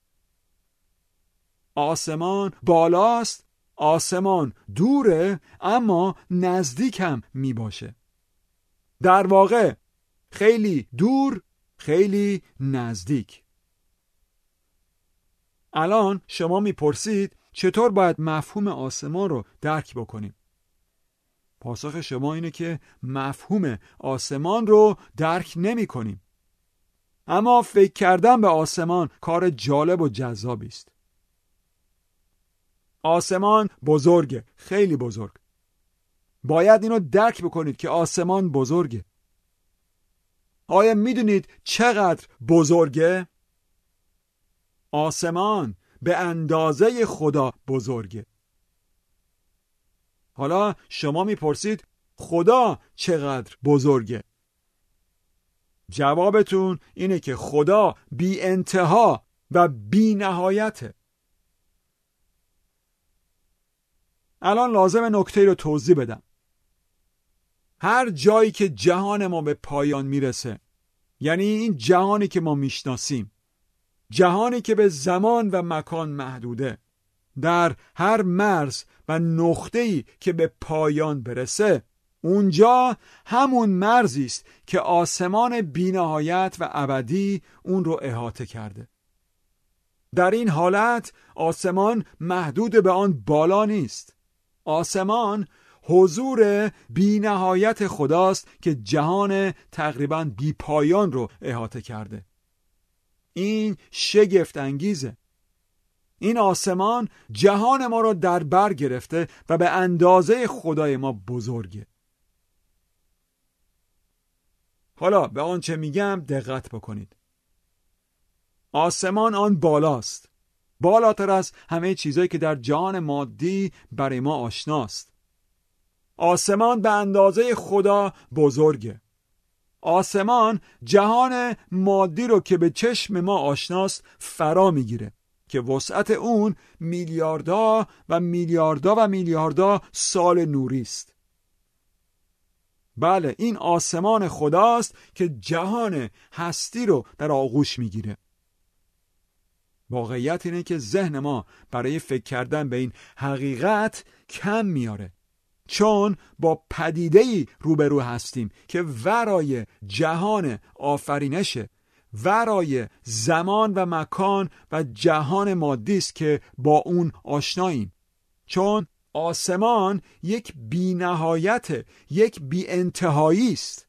آسمان بالاست، آسمان دوره، اما نزدیک هم می باشه. در واقع خیلی دور، خیلی نزدیک. الان شما می پرسید چطور باید مفهوم آسمان رو درک بکنیم؟ پاسخ شما اینه که مفهوم آسمان رو درک نمی کنیم. اما فکر کردن به آسمان کار جالب و جذابی است. آسمان بزرگه، خیلی بزرگ. باید اینو درک بکنید که آسمان بزرگه. آیا میدونید چقدر بزرگه؟ آسمان به اندازه خدا بزرگه. حالا شما میپرسید خدا چقدر بزرگه؟ جوابتون اینه که خدا بی انتها و بی نهایته. الان لازم نکته رو توضیح بدم. هر جایی که جهان ما به پایان میرسه، یعنی این جهانی که ما میشناسیم، جهانی که به زمان و مکان محدوده، در هر مرز و نقطه‌ای که به پایان برسه، اونجا همون مرزی است که آسمان بی‌نهایت و ابدی اون رو احاطه کرده. در این حالت آسمان محدود به آن بالا نیست. آسمان حضور بی نهایت خداست که جهان تقریباً بی پایان رو احاطه کرده. این شگفت انگیزه. این آسمان جهان ما رو در بر گرفته و به اندازه خدای ما بزرگه. حالا به آنچه میگم دقت بکنید. آسمان آن بالاست، بالاتر از همه چیزایی که در جهان مادی برای ما آشناست. آسمان به اندازه خدا بزرگه. آسمان جهان مادی رو که به چشم ما آشناست فرا میگیره که وسعت اون میلیاردها و میلیاردها و میلیاردها سال نوری است. بله، این آسمان خداست که جهان هستی رو در آغوش میگیره. واقعیت اینه که ذهن ما برای فکر کردن به این حقیقت کم میاره، چون با پدیده‌ای روبرو هستیم که ورای جهان آفرینشه، ورای زمان و مکان و جهان مادی است که با اون آشناییم. چون آسمان یک بی‌نهایت، یک بی‌انتهایی است.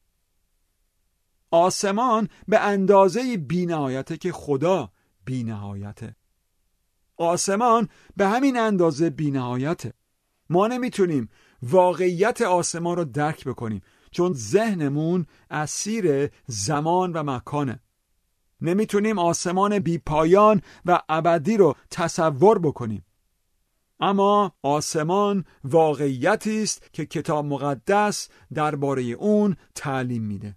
آسمان به اندازه بی‌نهایته که خدا بی‌نهایته. آسمان به همین اندازه بی‌نهایته. ما نمیتونیم واقعیت آسمان رو درک بکنیم چون ذهنمون اسیر زمان و مکانه. نمیتونیم آسمان بی پایان و ابدی رو تصور بکنیم. اما آسمان واقعیتی است که کتاب مقدس درباره اون تعلیم میده.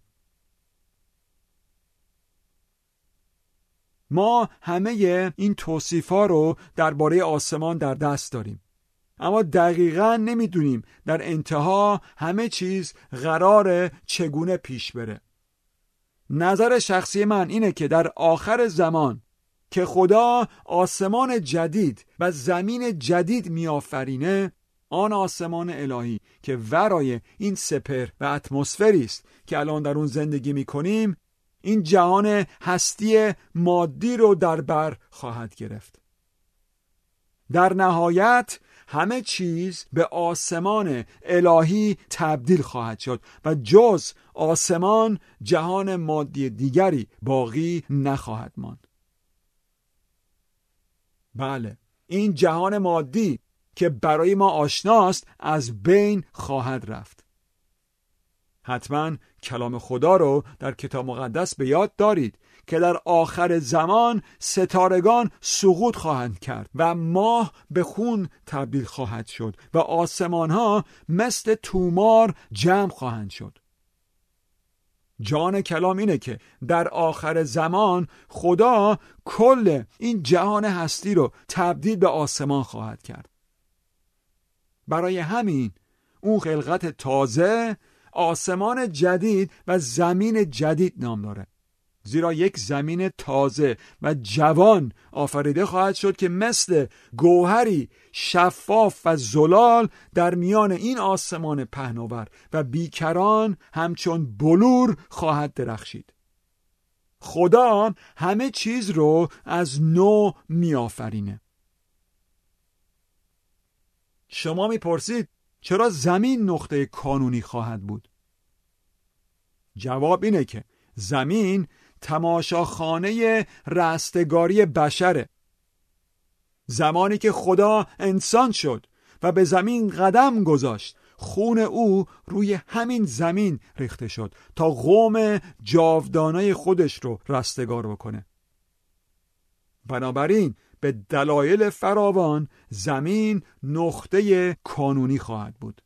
ما همه این توصیف‌ها رو درباره آسمان در دست داریم، اما دقیقاً نمیدونیم در انتها همه چیز قراره چگونه پیش بره. نظر شخصی من اینه که در آخر زمان که خدا آسمان جدید و زمین جدید میآفرینه، آن آسمان الهی که ورای این سپهر و اتمسفری است که الان در اون زندگی میکنیم، این جهان هستی مادی رو در بر خواهد گرفت. در نهایت همه چیز به آسمان الهی تبدیل خواهد شد و جز آسمان جهان مادی دیگری باقی نخواهد ماند. بله، این جهان مادی که برای ما آشناست از بین خواهد رفت. حتما کلام خدا رو در کتاب مقدس به یاد دارید که در آخر زمان ستارگان سقوط خواهند کرد و ماه به خون تبدیل خواهد شد و آسمان ها مثل تومار جمع خواهند شد. جان کلام اینه که در آخر زمان خدا کل این جهان هستی رو تبدیل به آسمان خواهد کرد. برای همین اون خلقت تازه آسمان جدید و زمین جدید نام داره، زیرا یک زمین تازه و جوان آفریده خواهد شد که مثل گوهری شفاف و زلال در میان این آسمان پهناور و بیکران همچون بلور خواهد درخشید. خدا همه چیز رو از نو می آفرینه. شما می پرسید چرا زمین نقطه کانونی خواهد بود؟ جواب اینه که زمین تماشاخانه رستگاری بشره. زمانی که خدا انسان شد و به زمین قدم گذاشت، خون او روی همین زمین ریخته شد تا قوم جاودانه خودش رو رستگار بکنه. بنابراین به دلایل فراوان زمین نقطه کانونی خواهد بود.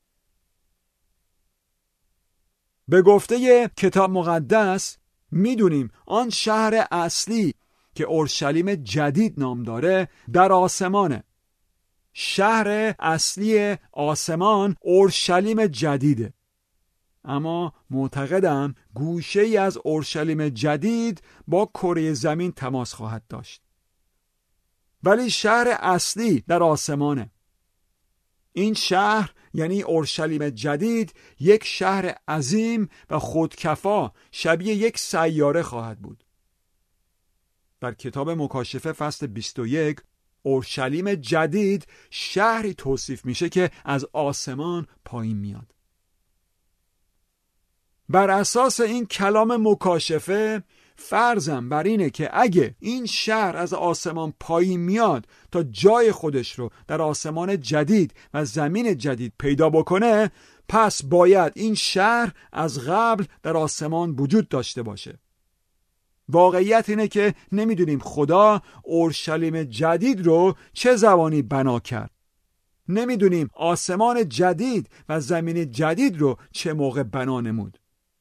به گفته کتاب مقدس میدونیم آن شهر اصلی که اورشلیم جدید نام داره در آسمانه. شهر اصلی آسمان اورشلیم جدیده. اما معتقدم گوشه ای از اورشلیم جدید با کره زمین تماس خواهد داشت. ولی شهر اصلی در آسمانه. این شهر یعنی اورشلیم جدید یک شهر عظیم و خودکفا شبیه یک سیاره خواهد بود. در کتاب مکاشفه فصل بیست و یک اورشلیم جدید شهری توصیف میشه که از آسمان پایین میاد. بر اساس این کلام مکاشفه فرضم بر اینه که اگه این شهر از آسمان پایین میاد تا جای خودش رو در آسمان جدید و زمین جدید پیدا بکنه، پس باید این شهر از قبل در آسمان وجود داشته باشه. واقعیت اینه که نمیدونیم خدا اورشلیم جدید رو چه زمانی بنا کرد. نمیدونیم آسمان جدید و زمین جدید رو چه موقع بنا نمود.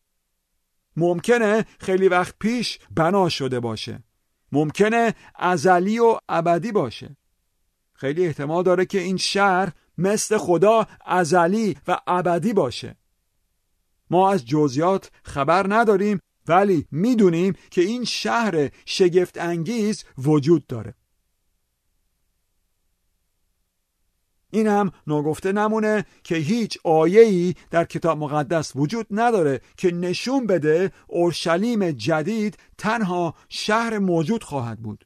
ممکنه خیلی وقت پیش بنا شده باشه. ممکنه ازلی و ابدی باشه. خیلی احتمال داره که این شهر مثل خدا ازلی و ابدی باشه. ما از جزئیات خبر نداریم، ولی میدونیم که این شهر شگفت انگیز وجود داره. این هم ناگفته نمونه که هیچ آیه‌ای در کتاب مقدس وجود نداره که نشون بده اورشلیم جدید تنها شهر موجود خواهد بود.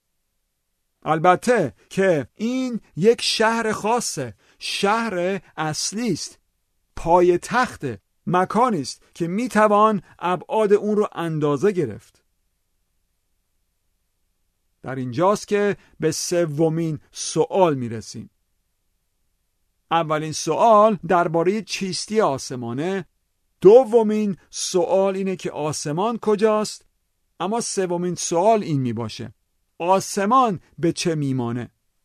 البته که این یک شهر خاصه، شهر اصلی است، پای تخت، مکانی است که میتوان ابعاد اون رو اندازه گرفت. در اینجاست که به سومین سوال میرسیم. اولین سوال درباره چیستی آسمانه، دومین سوال اینه که آسمان کجاست، اما سومین سوال این می باشه: آسمان به چه میمانه؟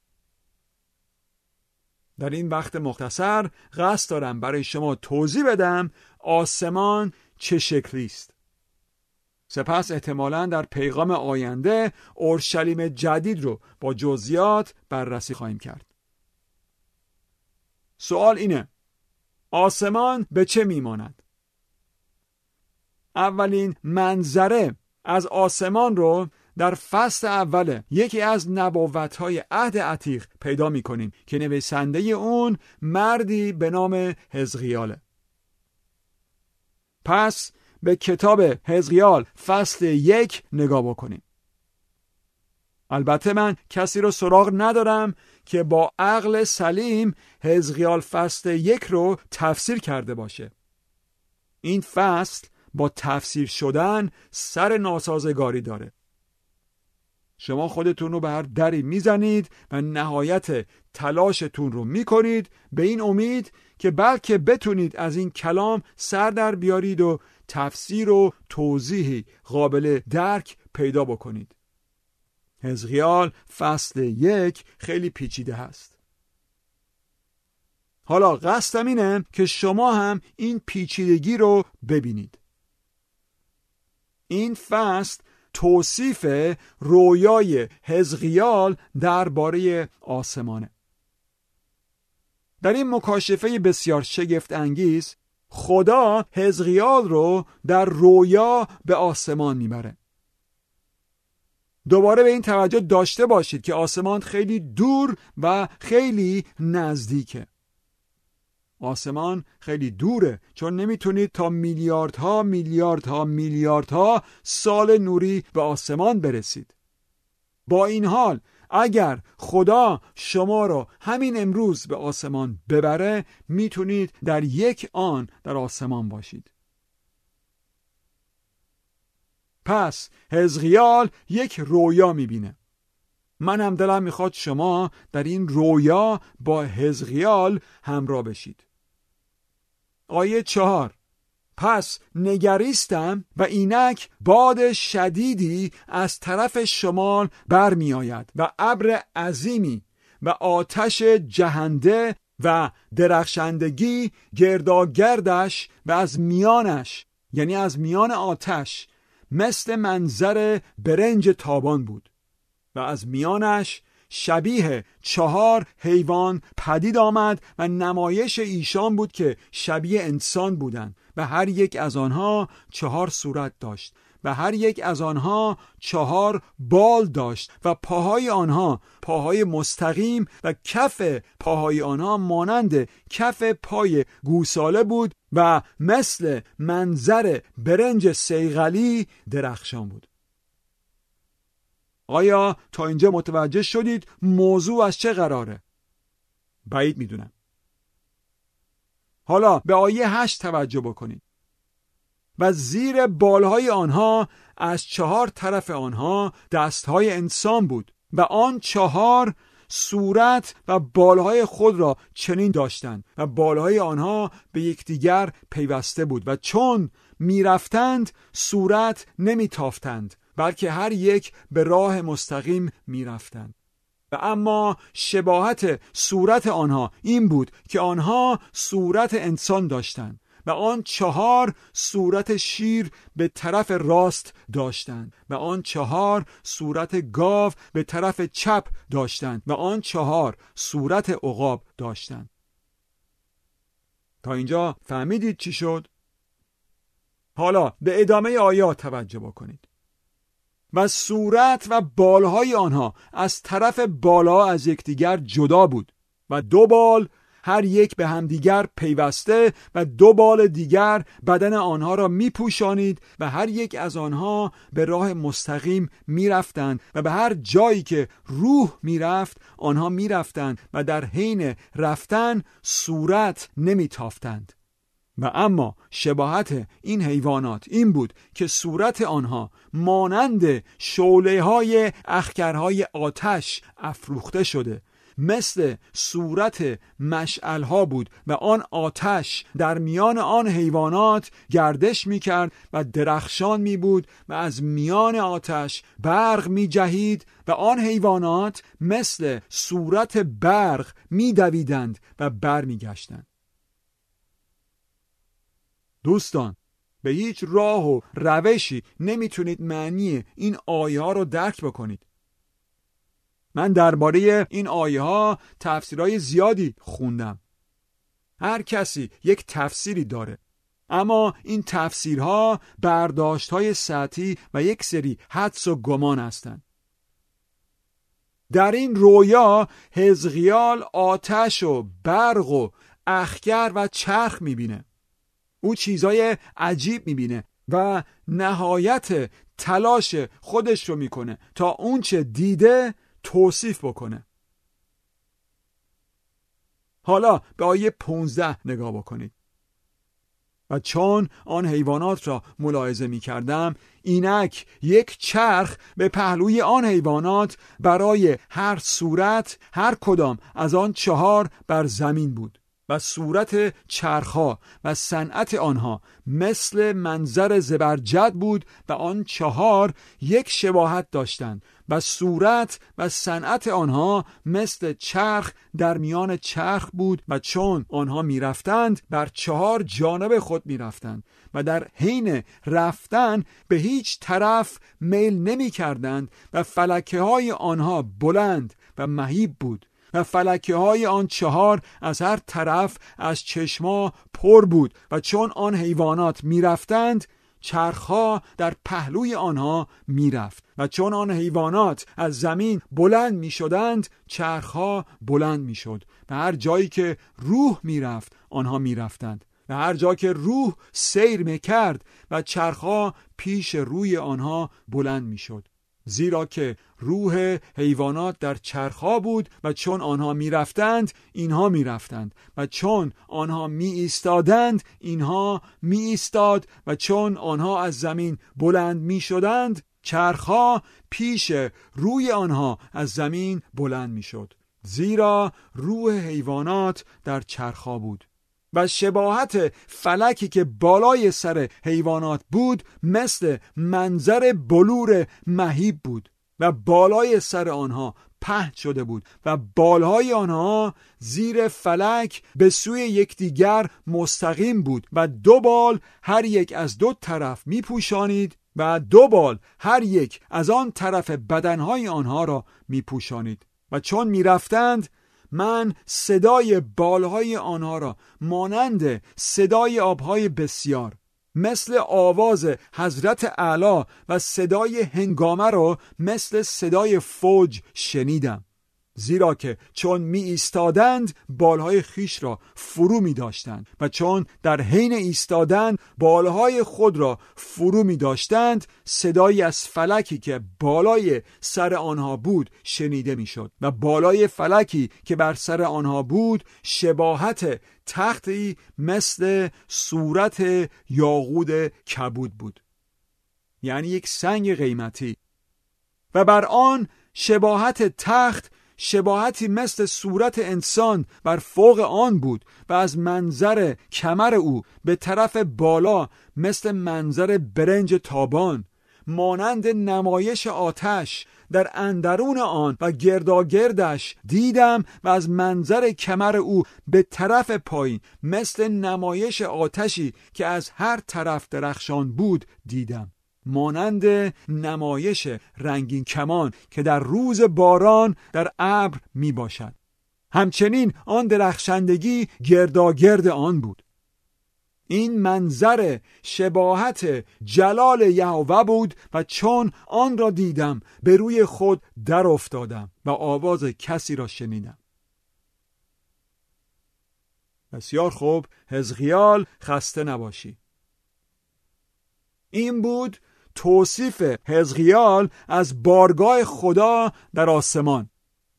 در این وقت مختصر قصد دارم برای شما توضیح بدم آسمان چه شکلی است. سپس احتمالاً در پیغام آینده اورشلیم جدید رو با جزئیات بررسی خواهیم کرد. سوال اینه: آسمان به چه میماند؟ اولین منظره از آسمان رو در فصل اول یکی از نبوت‌های عهد عتیق پیدا می‌کنیم که نویسنده اون مردی به نام حزقیاله. پس به کتاب حزقیال فصل یک نگاه بکنیم. البته من کسی رو سراغ ندارم که با عقل سلیم حزقیال فصل یک رو تفسیر کرده باشه. این فصل با تفسیر شدن سر ناسازگاری داره. شما خودتون رو به هر دری میزنید و نهایت تلاشتون رو میکنید به این امید که بلکه بتونید از این کلام سر در بیارید و تفسیر و توضیحی قابل درک پیدا بکنید. حزقیال فصل یک خیلی پیچیده هست. حالا قصدم اینه که شما هم این پیچیدگی رو ببینید. این فصل توصیف رویای حزقیال درباره آسمانه. در این مکاشفه بسیار شگفت انگیز خدا حزقیال رو در رویا به آسمان میبره. دوباره به این توجه داشته باشید که آسمان خیلی دور و خیلی نزدیکه. آسمان خیلی دوره، چون نمیتونید تا میلیاردها میلیاردها میلیاردها سال نوری به آسمان برسید. با این حال اگر خدا شما رو همین امروز به آسمان ببره، میتونید در یک آن در آسمان باشید. پس حزقیال یک رویا میبینه. من هم دلم میخواد شما در این رویا با حزقیال همراه بشید. آیه چهار: پس نگریستم و اینک باد شدیدی از طرف شمال برمی آید و ابر عظیمی و آتش جهنده و درخشندگی گرداگردش و از میانش، یعنی از میان آتش، مثل منظر برنج تابان بود و از میانش شبیه چهار حیوان پدید آمد و نمایش ایشان بود که شبیه انسان بودند و هر یک از آنها چهار صورت داشت و هر یک از آنها چهار بال داشت و پاهای آنها پاهای مستقیم و کف پاهای آنها مانند کف پای گوساله بود و مثل منظر برنج صیقلی درخشان بود. آیا تا اینجا متوجه شدید موضوع از چه قراره؟ بعید میدونم. حالا به آیه هشت توجه بکنید. و زیر بالهای آنها از چهار طرف آنها دستهای انسان بود و آن چهار صورت و بالهای خود را چنین داشتند و بالهای آنها به یکدیگر پیوسته بود و چون میرفتند صورت نمیتافتند، بلکه هر یک به راه مستقیم میرفتند. و اما شباهت صورت آنها این بود که آنها صورت انسان داشتند و آن چهار صورت شیر به طرف راست داشتند و آن چهار صورت گاو به طرف چپ داشتند و آن چهار صورت عقاب داشتند. تا اینجا فهمیدید چی شد؟ حالا به ادامه آیات توجه بکنید. و صورت و بالهای آنها از طرف بالا از یکدیگر جدا بود و دو بال هر یک به همدیگر پیوسته و دو بال دیگر بدن آنها را می پوشانید و هر یک از آنها به راه مستقیم می رفتند و به هر جایی که روح می رفت آنها می رفتند و در حین رفتن صورت نمی تافتند. و اما شباهت این حیوانات این بود که صورت آنها مانند شعله‌های اخگرهای آتش افروخته شده، مثل صورت مشعل‌ها بود و آن آتش در میان آن حیوانات گردش می‌کرد و درخشان می‌بود و از میان آتش برق می‌جهید و آن حیوانات مثل صورت برق می‌دویدند و برمیگشتند. دوستان، به هیچ راه و روشی نمیتونید معنی این آیه ها رو درک بکنید. من درباره این آیه ها تفسیرهای زیادی خوندم. هر کسی یک تفسیری داره، اما این تفسیرها برداشت‌های سطحی و یک سری حدس و گمان هستند. در این رویا حزقیال آتش و برق و اخگر و چرخ میبینه. او چیزای عجیب میبینه و نهایت تلاش خودش رو میکنه تا اون چه دیده توصیف بکنه. حالا به آیه پانزده نگاه بکنید. و چون آن حیوانات را ملاحظه میکردم، اینک یک چرخ به پهلوی آن حیوانات برای هر صورت هر کدام از آن چهار بر زمین بود و صورت چرخها و صنعت آنها مثل منظر زبرجد بود و آن چهار یک شباهت داشتند و صورت و صنعت آنها مثل چرخ در میان چرخ بود و چون آنها می رفتند بر چهار جانب خود می رفتند و در حین رفتن به هیچ طرف میل نمی کردند و فلکه های آنها بلند و مهیب بود و فلکه های آن چهار از هر طرف از چشما پر بود و چون آن حیوانات می رفتند چرخها در پهلوی آنها می رفت و چون آن حیوانات از زمین بلند می شدند چرخها بلند می شد و هر جایی که روح می رفت آنها می رفتند و هر جا که روح سیر می کرد و چرخها پیش روی آنها بلند می شد، زیرا که روح حیوانات در چرخها بود و چون آنها می رفتند اینها می رفتند و چون آنها می ایستادند اینها می ایستاد و چون آنها از زمین بلند می شدند چرخها پیش روی آنها از زمین بلند می شد، زیرا روح حیوانات در چرخها بود. و شباهت فلکی که بالای سر حیوانات بود مثل منظر بلور مهیب بود و بالای سر آنها پهن شده بود و بالهای آنها زیر فلک به سوی یکدیگر مستقیم بود و دو بال هر یک از دو طرف می پوشانید و دو بال هر یک از آن طرف بدنهای آنها را می پوشانید و چون می رفتند من صدای بالهای آنها را مانند صدای آبهای بسیار مثل آواز حضرت اعلی و صدای هنگامه را مثل صدای فوج شنیدم زیرا که چون می ایستادند بالهای خیش را فرو می داشتند و چون در حین ایستادن بالهای خود را فرو می داشتند صدایی از فلکی که بالای سر آنها بود شنیده می شد و بالای فلکی که بر سر آنها بود شباهت تختی مثل صورت یاقوت کبود بود، یعنی یک سنگ قیمتی، و بر آن شباهت تخت شباهتی مثل صورت انسان بر فوق آن بود و از منظر کمر او به طرف بالا مثل منظر برنج تابان، مانند نمایش آتش در اندرون آن و گرداگردش دیدم و از منظر کمر او به طرف پایین مثل نمایش آتشی که از هر طرف درخشان بود دیدم، مانند نمایش رنگین کمان که در روز باران در ابر می باشد. همچنین آن درخشندگی گرداگرد آن بود. این منظر شباهت جلال یهوه بود و چون آن را دیدم به روی خود در افتادم و آواز کسی را شنیدم. بسیار خوب، حزقیال خسته نباشی. این بود توصیف حزقیال از بارگاه خدا در آسمان.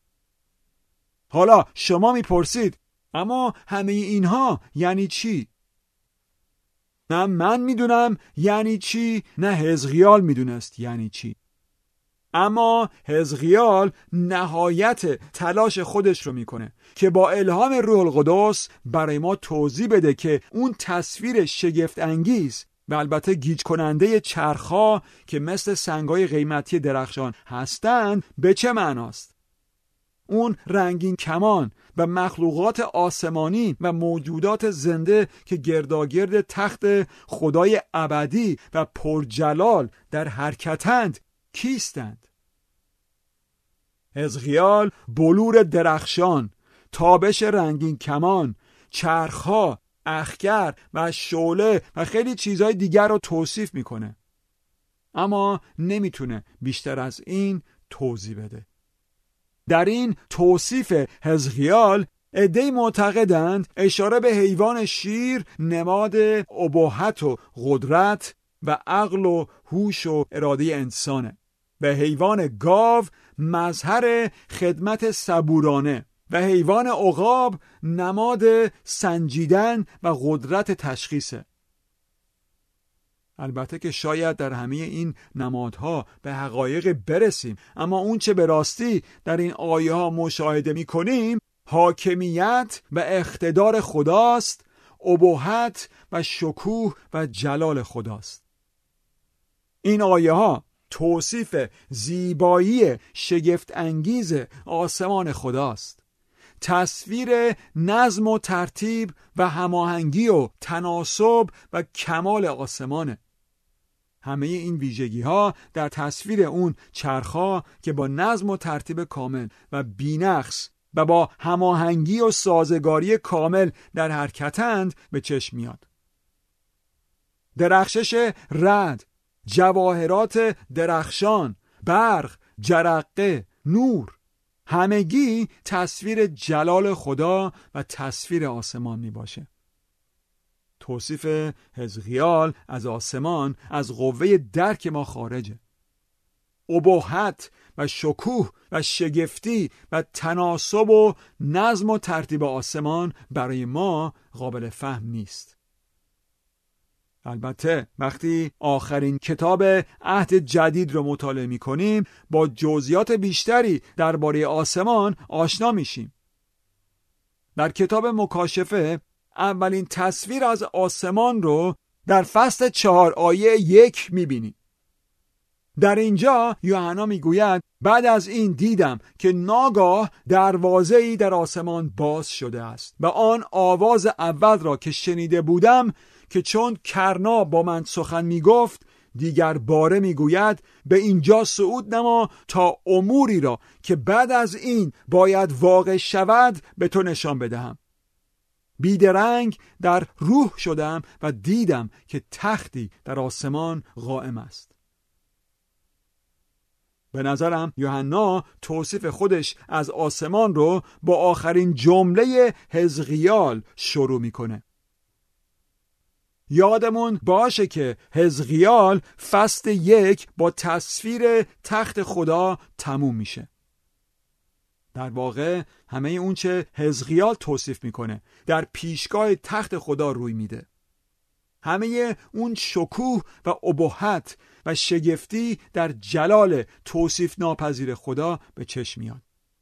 حالا شما میپرسید اما همه اینها یعنی چی؟ نه من میدونم یعنی چی، نه حزقیال میدونست یعنی چی. اما حزقیال نهایت تلاش خودش رو میکنه که با الهام روح القدس برای ما توضیح بده که اون تصویر شگفت انگیز و البته گیج کننده چرخا که مثل سنگای قیمتی درخشان هستند به چه معناست. اون رنگین کمان و مخلوقات آسمانی و موجودات زنده که گرداگرد تخت خدای ابدی و پرجلال در حرکتند کیستند؟ حزقیال بلور درخشان، تابش رنگین کمان، چرخها، اخگر و شعله و خیلی چیزهای دیگر رو توصیف میکنه، اما نمیتونه بیشتر از این توضیح بده. در این توصیف حزقیال عده‌ای معتقدند اشاره به حیوان شیر نماد اباحت و قدرت و عقل و هوش و اراده انسانه، به حیوان گاو مظهر خدمت صبورانه و حیوان عقاب نماد سنجیدن و قدرت تشخیصه. البته که شاید در همه این نمادها به حقایق برسیم، اما اون چه به راستی در این آیه ها مشاهده می کنیم حاکمیت و اقتدار خداست، اباحت و شکوه و جلال خداست. این آیه ها توصیف زیبایی شگفت انگیز آسمان خداست، تصویر نظم و ترتیب و هماهنگی و تناسب و کمال آسمانه. همه این ویژگی ها در تصویر اون چرخا که با نظم و ترتیب کامل و بی‌نقص و با هماهنگی و سازگاری کامل در حرکتند به چشم میاد. درخشش رعد، جواهرات درخشان، برق، جرقه، نور، همگی تصویر جلال خدا و تصویر آسمان می باشه. توصیف حزقیال از آسمان از قوه درک ما خارجه. اباحت و شکوه و شگفتی و تناسب و نظم و ترتیب آسمان برای ما قابل فهم نیست. البته وقتی آخرین کتاب عهد جدید رو مطالعه می کنیم با جزئیات بیشتری درباره آسمان آشنا میشیم. در کتاب مکاشفه اولین تصویر از آسمان رو در فصل چهار آیه یک می بینیم. در اینجا یوحنا میگوید بعد از این دیدم که ناگاه دروازه‌ای در آسمان باز شده است و آن آواز اول را که شنیده بودم که چون کرنا با من سخن میگفت دیگر باره میگوید به اینجا صعود نما تا اموری را که بعد از این باید واقع شود به تو نشان بدهم. بیدرنگ در روح شدم و دیدم که تختی در آسمان قائم است. به نظرم یوحنا توصیف خودش از آسمان رو با آخرین جمله حزقیال شروع میکنه. یادمون باشه که حزقیال فصل یک با تصویر تخت خدا تموم میشه. در واقع همه اون چه حزقیال توصیف میکنه در پیشگاه تخت خدا روی میده. همه اون شکوه و ابهت و شگفتی در جلال توصیف ناپذیر خدا به چشم میاد.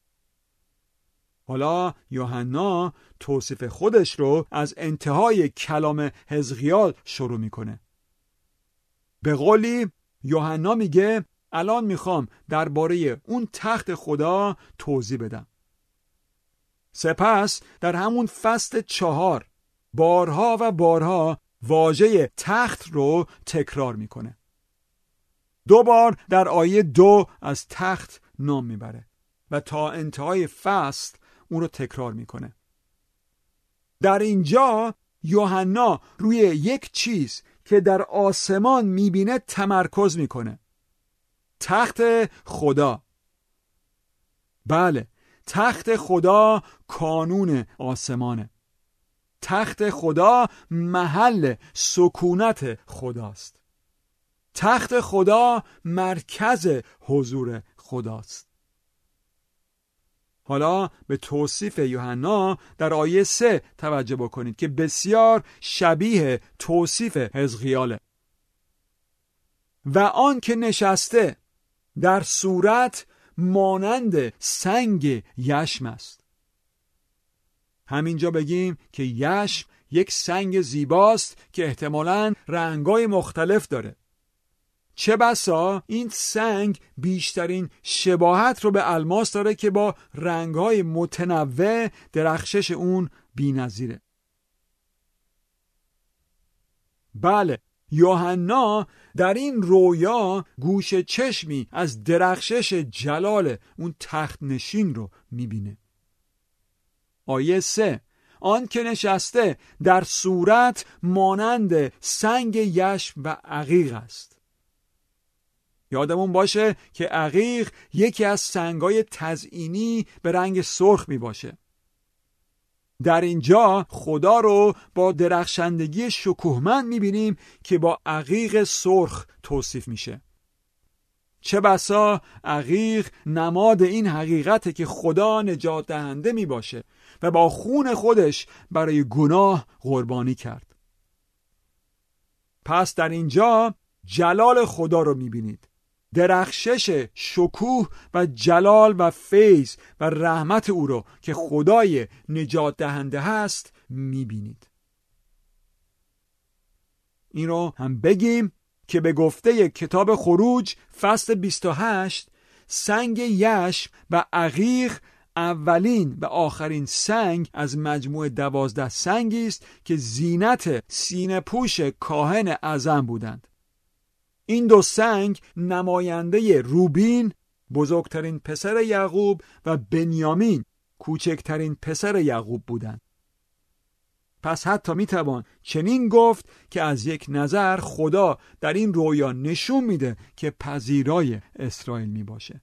حالا یوحنا توصیف خودش رو از انتهای کلام حزقیال شروع میکنه. به قولی یوحنا میگه الان میخوام درباره اون تخت خدا توضیح بدم. سپس در همون فصل چهار بارها و بارها واژه تخت رو تکرار میکنه. دو بار در آیه دو از تخت نام میبره و تا انتهای فصل اون رو تکرار میکنه. در اینجا یوحنا روی یک چیز که در آسمان میبینه تمرکز میکنه. تخت خدا. بله، تخت خدا کانون آسمانه. تخت خدا محل سکونت خداست. تخت خدا مرکز حضور خداست. حالا به توصیف یوحنا در آیه سه توجه بکنید که بسیار شبیه توصیف حزقیاله. و آن که نشسته در صورت مانند سنگ یشم است. همینجا بگیم که یشم یک سنگ زیباست که احتمالاً رنگ‌های مختلف داره. چه بسا این سنگ بیشترین شباهت رو به الماس داره که با رنگ‌های متنوع درخشش اون بی‌نظیره. بله، یوحنا در این رویا گوش چشمی از درخشش جلال اون تخت نشین رو میبینه. آیه سه، آن که نشسته در صورت مانند سنگ یشم و عقیق است. یادمون باشه که عقیق یکی از سنگای تزئینی به رنگ سرخ می باشه. در اینجا خدا رو با درخشندگی شکوهمند می بینیم که با عقیق سرخ توصیف میشه. چه بسا عقیق نماد این حقیقته که خدا نجات دهنده می باشه و با خون خودش برای گناه قربانی کرد. پس در اینجا جلال خدا رو می بینید. درخشش شکوه و جلال و فیض و رحمت او رو که خدای نجات دهنده هست میبینید. این رو هم بگیم که به گفته کتاب خروج فصل بیست و هشت سنگ یشم و عقیق اولین و آخرین سنگ از مجموع دوازده سنگی است که زینت سینه پوش کاهن اعظم بودند. این دو سنگ نماینده روبین بزرگترین پسر یعقوب و بنیامین کوچکترین پسر یعقوب بودند. پس حتی میتوان چنین گفت که از یک نظر خدا در این رویا نشون میده که پذیرای اسرائیل میباشه.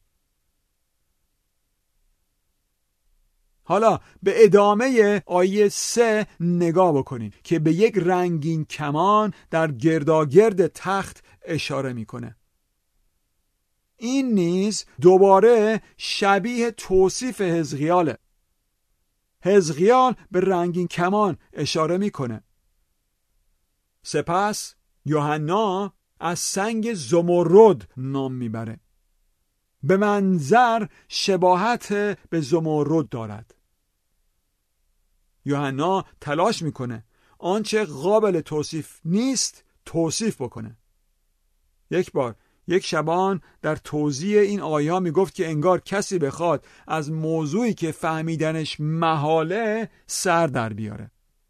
حالا به ادامه آیه سه نگاه بکنید که به یک رنگین کمان در گرداگرد تخت اشاره میکنه. این نیز دوباره شبیه توصیف حزقیاله. حزقیال به رنگین کمان اشاره میکنه. سپس یوحنا از سنگ زمرد نام میبره. به منظر شباهت به زمرد دارد. یوحنا تلاش میکنه آنچه قابل توصیف نیست توصیف بکنه. یک بار یک شبان در توضیح این آیه ها میگفت که انگار کسی بخواد از موضوعی که فهمیدنش محاله سر در بیاره.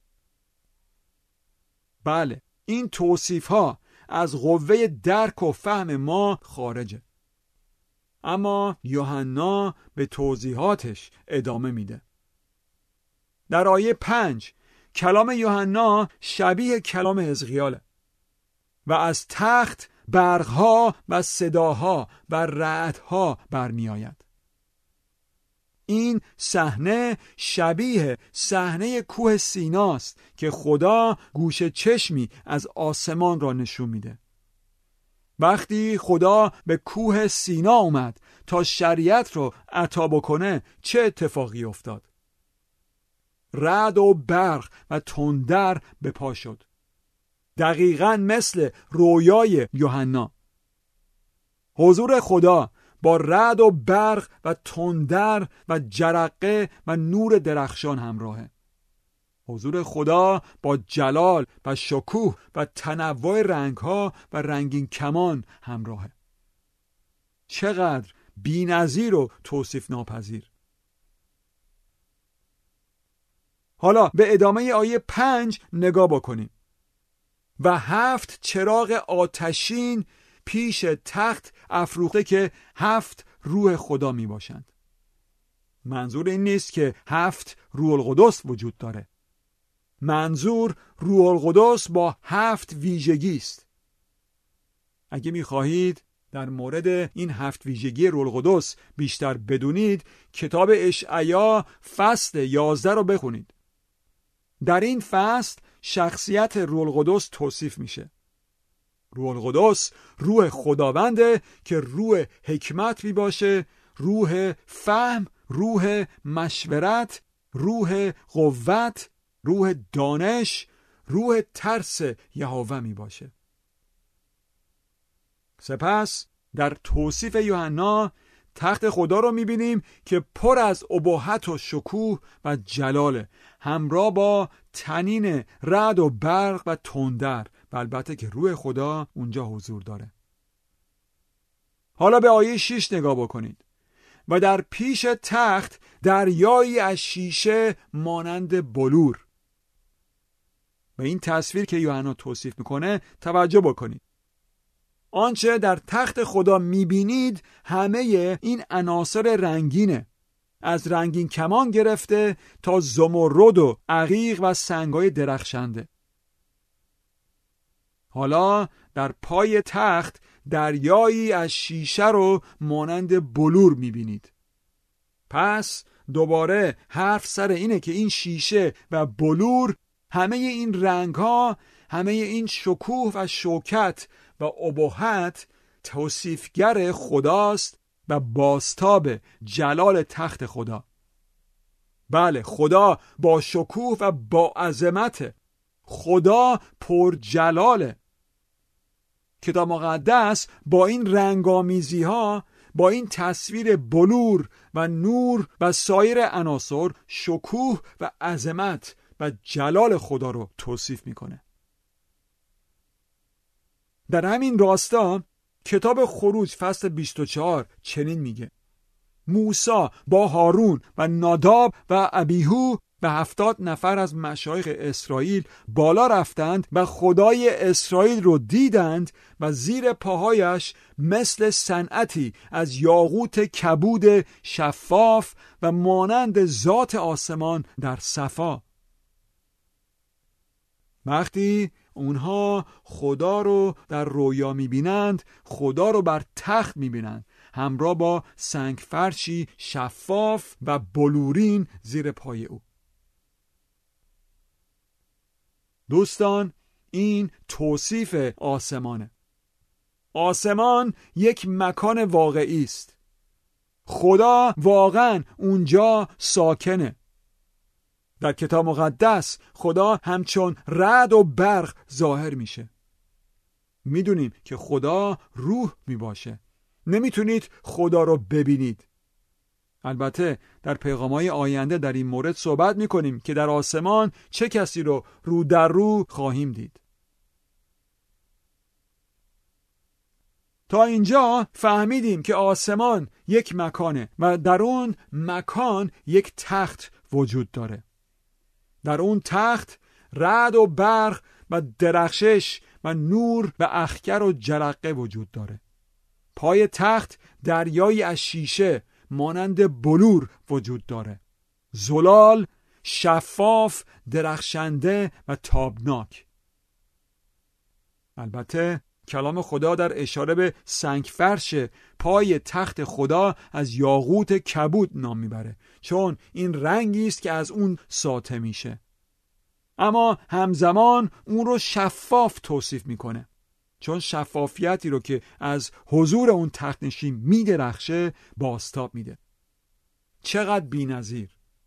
بله، این توصیف ها از قوه درک و فهم ما خارجه. اما یوحنا به توضیحاتش ادامه میده. در آیه پنج کلام یوحنا شبیه کلام حزقیاله و از تخت برقها و صداها و رعدها برمی آید. این صحنه شبیه صحنه کوه سیناست که خدا گوشه چشمی از آسمان را نشون میده. وقتی خدا به کوه سینا اومد تا شریعت رو عطا بکنه چه اتفاقی افتاد؟ رعد و برق و تندر به پا شد، دقیقاً مثل رویای یوحنا. حضور خدا با رعد و برق و تندر و جرقه و نور درخشان همراهه. حضور خدا با جلال و شکوه و تنوع رنگها و رنگین کمان همراهه. چقدر بی‌نظیر و توصیف ناپذیر. حالا به ادامه آیه پنج نگاه بکنیم. و هفت چراغ آتشین پیش تخت افروخته که هفت روح خدا می باشند. منظور این نیست که هفت روح القدس وجود داره. منظور روح القدس با هفت ویژگی است. اگه می خواهید در مورد این هفت ویژگی روح القدس بیشتر بدونید، کتاب اشعیا فصل یازده رو بخونید. در این فصل شخصیت روح القدس توصیف میشه. روح القدس روح خداونده که روح حکمت می باشه، روح فهم، روح مشورت، روح قوت، روح دانش، روح ترس یهوه می باشه. سپس در توصیف یوحنا تخت خدا رو می بینیم که پر از ابهت و شکوه و جلاله، همراه با طنین رعد و برق و تندر، و البته که روح خدا اونجا حضور داره. حالا به آیه شش نگاه بکنید. و در پیش تخت دریایی از شیشه مانند بلور. به این تصویر که یوحنا توصیف میکنه توجه بکنید. آنچه در تخت خدا میبینید همه این عناصر رنگینه، از رنگین کمان گرفته تا زمرد و عقیق و سنگای درخشنده. حالا در پای تخت دریایی از شیشه رو مانند بلور میبینید. پس دوباره حرف سر اینه که این شیشه و بلور، همه این رنگ ها، همه این شکوه و شوکت و ابهت توصیفگر خداست و بازتاب جلال تخت خدا. بله، خدا با شکوه و با عظمت، خدا پر جلاله. کتاب مقدس با این رنگامیزی ها، با این تصویر بلور و نور و سایر عناصر، شکوه و عظمت و جلال خدا رو توصیف میکنه. در همین راستا کتاب خروج فصل بیست و چهار چنین میگه: موسی با هارون و ناداب و ابیهو و هفتاد نفر از مشایخ اسرائیل بالا رفتند و خدای اسرائیل رو دیدند و زیر پاهایش مثل صنعتی از یاقوت کبود شفاف و مانند ذات آسمان در صفا. وقتی اونها خدا رو در رویا میبینند، خدا رو بر تخت میبینند، همراه با سنگ فرشی شفاف و بلورین زیر پای او. دوستان، این توصیف آسمانه. آسمان یک مکان واقعی است. خدا واقعا اونجا ساکنه. در کتاب مقدس خدا همچون رعد و برق ظاهر میشه. میدونیم که خدا روح میباشه. نمیتونید خدا رو ببینید. البته در پیغام‌های آینده در این مورد صحبت میکنیم که در آسمان چه کسی رو رو در رو خواهیم دید. تا اینجا فهمیدیم که آسمان یک مکانه و در اون مکان یک تخت وجود داره. در اون تخت رعد و برق و درخشش و نور و اخگر و جرقه وجود داره. پای تخت دریایی از شیشه مانند بلور وجود داره. زلال، شفاف، درخشنده و تابناک. البته کلام خدا در اشاره به سنگ فرش پای تخت خدا از یاقوت کبود نام میبره، چون این رنگی است که از اون ساطع میشه. اما همزمان اون رو شفاف توصیف میکنه، چون شفافیتی رو که از حضور اون تخت نشین میدرخشه بازتاب میده. چقدر بی‌نظیر!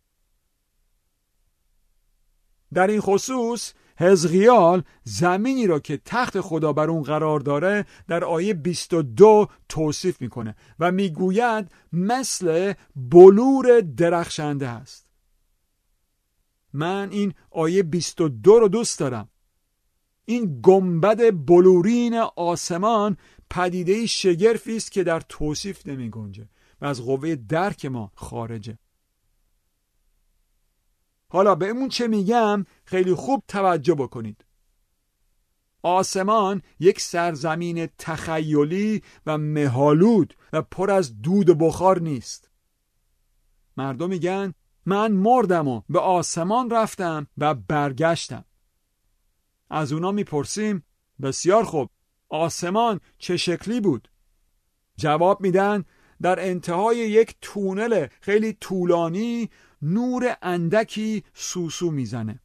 در این خصوص حزقیال زمینی را که تخت خدا بر اون قرار داره در آیه بیست و دو توصیف میکنه و میگوید مثل بلور درخشنده است. من این آیه بیست و دو رو دوست دارم. این گنبد بلورین آسمان پدیده‌ای شگرفی است که در توصیف نمی گنجه و از قوه درک ما خارجه. حالا به اون چه میگم خیلی خوب توجه بکنید. آسمان یک سرزمین تخیلی و مه‌آلود و پر از دود و بخار نیست. مردم میگن من مردم و به آسمان رفتم و برگشتم. از اونا میپرسیم بسیار خوب، آسمان چه شکلی بود؟ جواب میدن در انتهای یک تونل خیلی طولانی نور اندکی سوسو میزنه.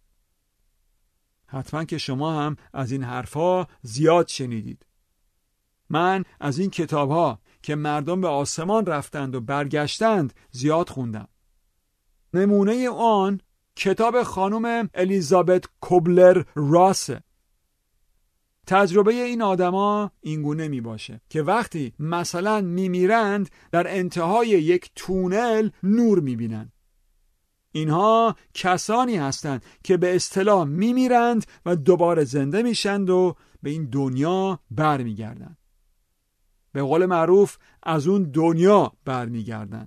حتما که شما هم از این حرفها زیاد شنیدید. من از این کتابها که مردم به آسمان رفتند و برگشتند زیاد خوندم. نمونه آن کتاب خانم الیزابت کوبلر راسه. تجربه این آدما اینگونه می باشه که وقتی مثلا می میرند در انتهای یک تونل نور می بینند. اینها کسانی هستند که به اصطلاح می میرند و دوباره زنده میشند و به این دنیا بر می گردند. به قول معروف از اون دنیا بر می گردند.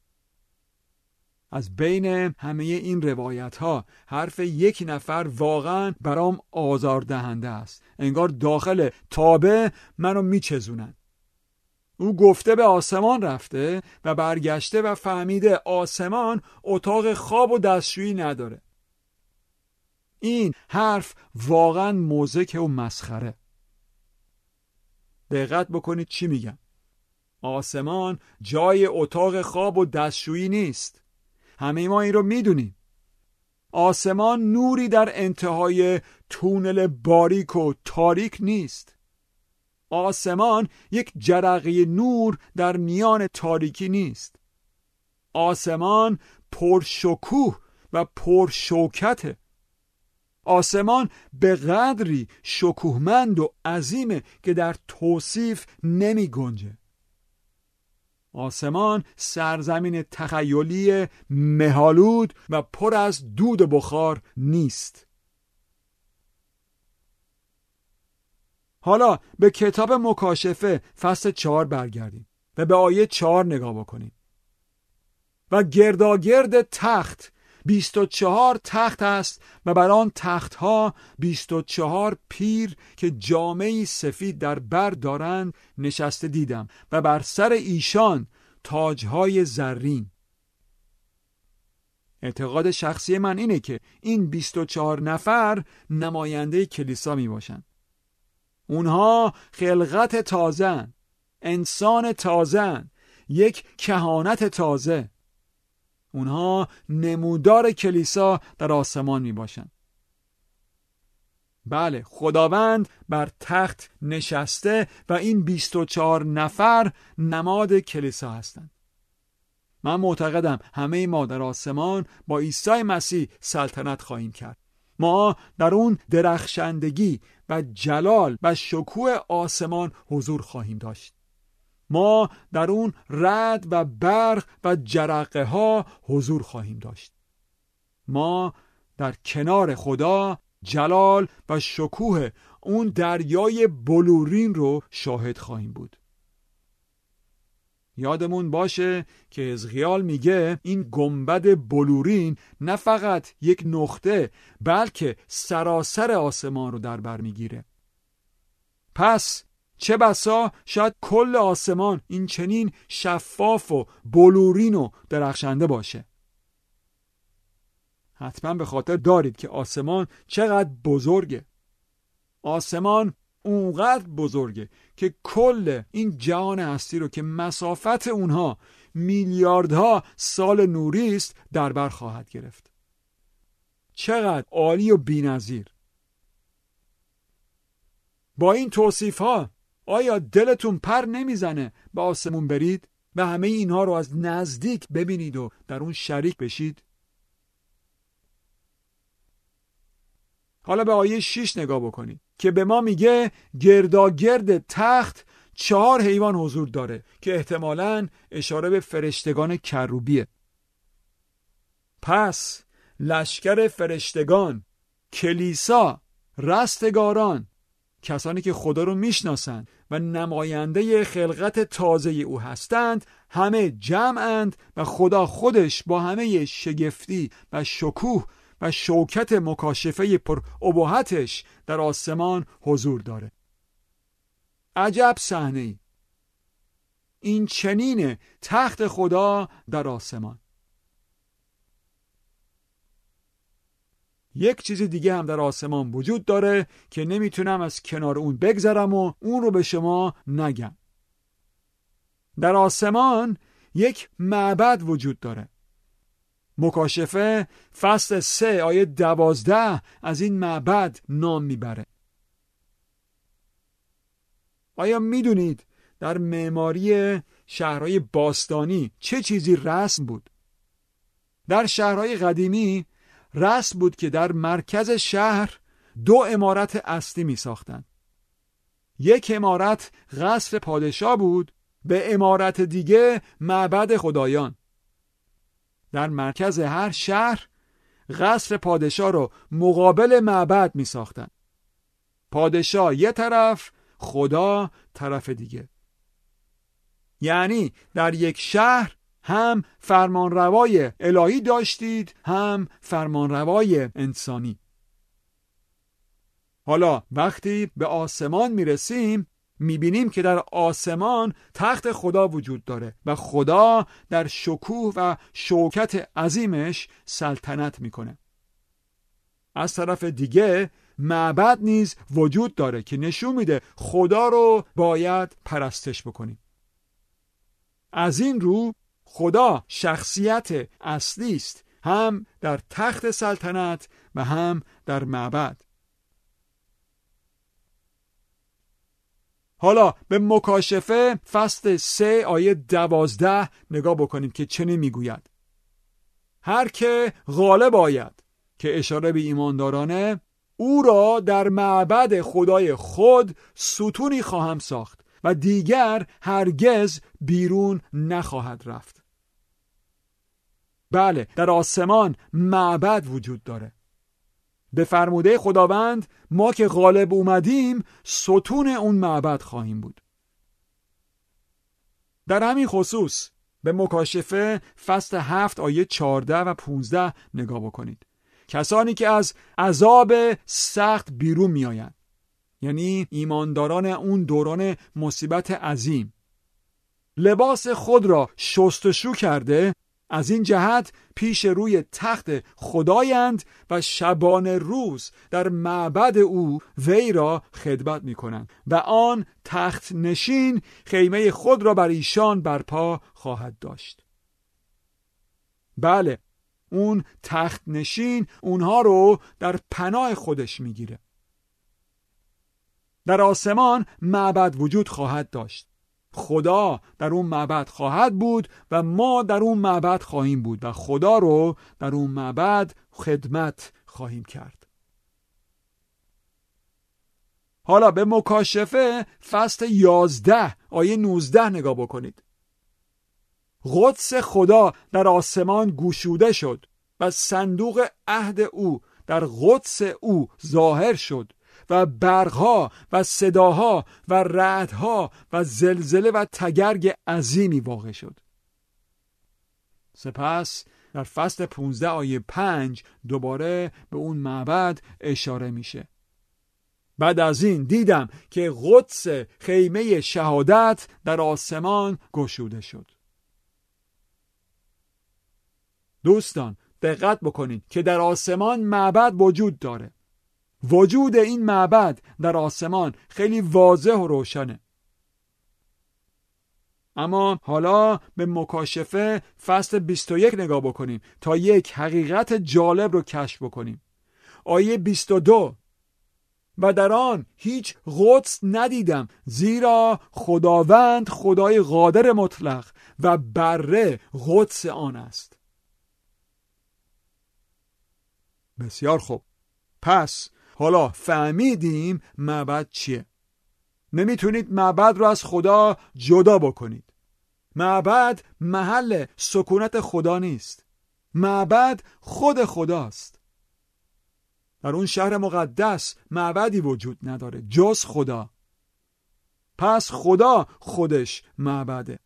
از بین همه این روایت ها حرف یک نفر واقعا برام آزاردهنده است. انگار داخل تابه منو میچزونن. او گفته به آسمان رفته و برگشته و فهمیده آسمان اتاق خواب و دستشویی نداره. این حرف واقعا موزیک و مسخره. دقت بکنید چی میگم. آسمان جای اتاق خواب و دستشویی نیست. همه ما این رو میدونیم. آسمان نوری در انتهای تونل باریک و تاریک نیست. آسمان یک جرقه نور در میان تاریکی نیست. آسمان پرشکوه و پرشوکته. آسمان به قدری شکوهمند و عظیمه که در توصیف نمی گنجه. آسمان سرزمین تخیلی مه‌آلود و پر از دود و بخار نیست. حالا به کتاب مکاشفه فصل چهار برگردیم و به آیه چهار نگاه بکنیم. و گرداگرد تخت بیست و چهار تخت است و بر آن تختها بیست و چهار پیر که جامه‌ای سفید در بر دارند نشسته دیدم و بر سر ایشان تاجهای زرین. اعتقاد شخصی من اینه که این بیست و چهار نفر نماینده کلیسا می باشند. اونها خلقت تازه، انسان تازه، یک کهانت تازه. اونها نمودار کلیسا در آسمان می باشند. بله، خداوند بر تخت نشسته و این بیست و چهار نفر نماد کلیسا هستند. من معتقدم همه ما در آسمان با عیسی مسیح سلطنت خواهیم کرد. ما در اون درخشندگی و جلال و شکوه آسمان حضور خواهیم داشت. ما در اون رعد و برق و جرقه ها حضور خواهیم داشت. ما در کنار خدا جلال و شکوه اون دریای بلورین رو شاهد خواهیم بود. یادمون باشه که حزقیال میگه این گنبد بلورین نه فقط یک نقطه بلکه سراسر آسمان رو در بر میگیره. پس چه بسا شاید کل آسمان این چنین شفاف و بلورین و درخشنده باشه. حتما به خاطر دارید که آسمان چقدر بزرگه. آسمان اونقدر بزرگه که کل این جهان هستی رو که مسافت اونها میلیاردها سال نوری است در بر خواهد گرفت. چقدر عالی و بی‌نظیر! با این توصیف ها آیا دلتون پر نمیزنه به آسمون برید و همه اینها رو از نزدیک ببینید و در اون شریک بشید؟ حالا به آیه شش نگاه بکنید که به ما میگه گرداگرد تخت چهار حیوان حضور داره که احتمالاً اشاره به فرشتگان کروبیه. پس لشکر فرشتگان، کلیسا، رستگاران، کسانی که خدا رو میشناسند و نماینده خلقت تازه او هستند، همه جمعند و خدا خودش با همه شگفتی و شکوه و شوکت مکاشفه پر ابهتش در آسمان حضور داره. عجب صحنه‌ای! این چنین تخت خدا در آسمان. یک چیز دیگه هم در آسمان وجود داره که نمیتونم از کنار اون بگذرم و اون رو به شما نگم. در آسمان یک معبد وجود داره. مکاشفه فصل سه آیه دوازده از این معبد نام میبره. آیا میدونید در معماری شهرهای باستانی چه چیزی رسم بود؟ در شهرهای قدیمی رسم بود که در مرکز شهر دو عمارت اصلی می ساختن. یک عمارت قصر پادشاه بود، به عمارت دیگه معبد خدایان. در مرکز هر شهر قصر پادشاه رو مقابل معبد می ساختن. پادشاه یه طرف، خدا طرف دیگه. یعنی در یک شهر هم فرمانروای الهی داشتید، هم فرمانروای انسانی. حالا وقتی به آسمان میرسیم میبینیم که در آسمان تخت خدا وجود داره و خدا در شکوه و شوکت عظیمش سلطنت میکنه. از طرف دیگه معبد نیز وجود داره که نشون میده خدا رو باید پرستش بکنیم. از این رو خدا شخصیت اصلی است، هم در تخت سلطنت و هم در معبد. حالا به مکاشفه فصل سه آیه دوازده نگاه بکنیم که چنین میگوید: هر که غالب آید، که اشاره به ایماندارانه، او را در معبد خدای خود ستونی خواهم ساخت و دیگر هرگز بیرون نخواهد رفت. بله، در آسمان معبد وجود داره. به فرموده خداوند ما که غالب اومدیم ستون اون معبد خواهیم بود. در همین خصوص به مکاشفه فصل هفت آیه چهارده و پانزده نگاه بکنید. کسانی که از عذاب سخت بیرون می آیند، یعنی ایمانداران اون دوران مصیبت عظیم، لباس خود را شستشو کرده، از این جهت پیش روی تخت خدایند و شبانه روز در معبد او وی را خدمت می کنند و آن تخت نشین خیمه خود را بر ایشان برپا خواهد داشت. بله، اون تخت نشین اونها رو در پناه خودش می گیره. در آسمان معبد وجود خواهد داشت. خدا در اون معبد خواهد بود و ما در اون معبد خواهیم بود و خدا رو در اون معبد خدمت خواهیم کرد. حالا به مکاشفه فصل یازده آیه نوزده نگاه بکنید. قدس خدا در آسمان گشوده شد و صندوق عهد او در قدس او ظاهر شد و برقها و صداها و رعدها و زلزله و تگرگ عظیمی واقع شد. سپس در فصل پانزده آیه پنج دوباره به اون معبد اشاره میشه. بعد از این دیدم که قدس خیمه شهادت در آسمان گشوده شد. دوستان دقت بکنید که در آسمان معبد وجود داره. وجود این معبد در آسمان خیلی واضح و روشنه. اما حالا به مکاشفه فصل بیست و یک نگاه بکنیم تا یک حقیقت جالب رو کشف بکنیم. آیه بیست و دو: و در آن هیچ قدس ندیدم، زیرا خداوند خدای قادر مطلق و بره قدس آن است. بسیار خوب. پس حالا فهمیدیم معبد چیه. نمیتونید معبد رو از خدا جدا بکنید. معبد محل سکونت خدا نیست. معبد خود خداست. در اون شهر مقدس معبدی وجود نداره جز خدا. پس خدا خودش معبده.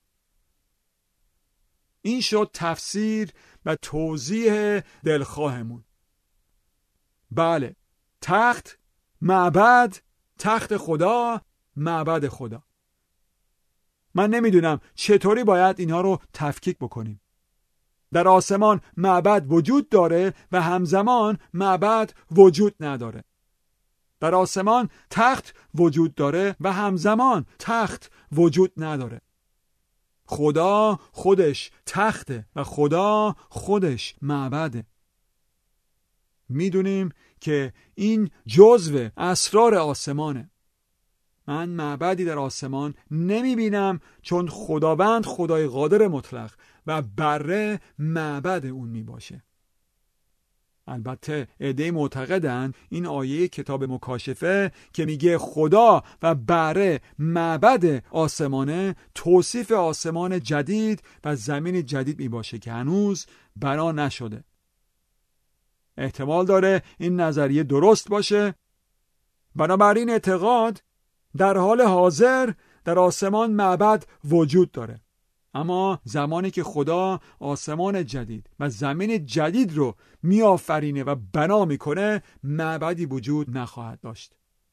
این شد تفسیر و توضیح دلخواهمون. بله، تخت، معبد، تخت خدا، معبد خدا. من نمیدونم چطوری باید اینها رو تفکیک بکنیم. در آسمان معبد وجود داره و همزمان معبد وجود نداره. در آسمان تخت وجود داره و همزمان تخت وجود نداره. خدا خودش تخته و خدا خودش معبده. میدونیم که این جزو اسرار آسمانه. من معبدی در آسمان نمی بینم، چون خداوند خدای قادر مطلق و بره معبد اون می باشه. البته عده‌ای معتقدند این آیه کتاب مکاشفه که میگه خدا و بره معبد آسمانه، توصیف آسمان جدید و زمین جدید می باشه که هنوز بنا نشده. احتمال داره این نظریه درست باشه. بنابراین اعتقاد در حال حاضر در آسمان معبد وجود داره، اما زمانی که خدا آسمان جدید و زمین جدید رو میآفرینه و بنا میکنه معبدی وجود نخواهد داشت.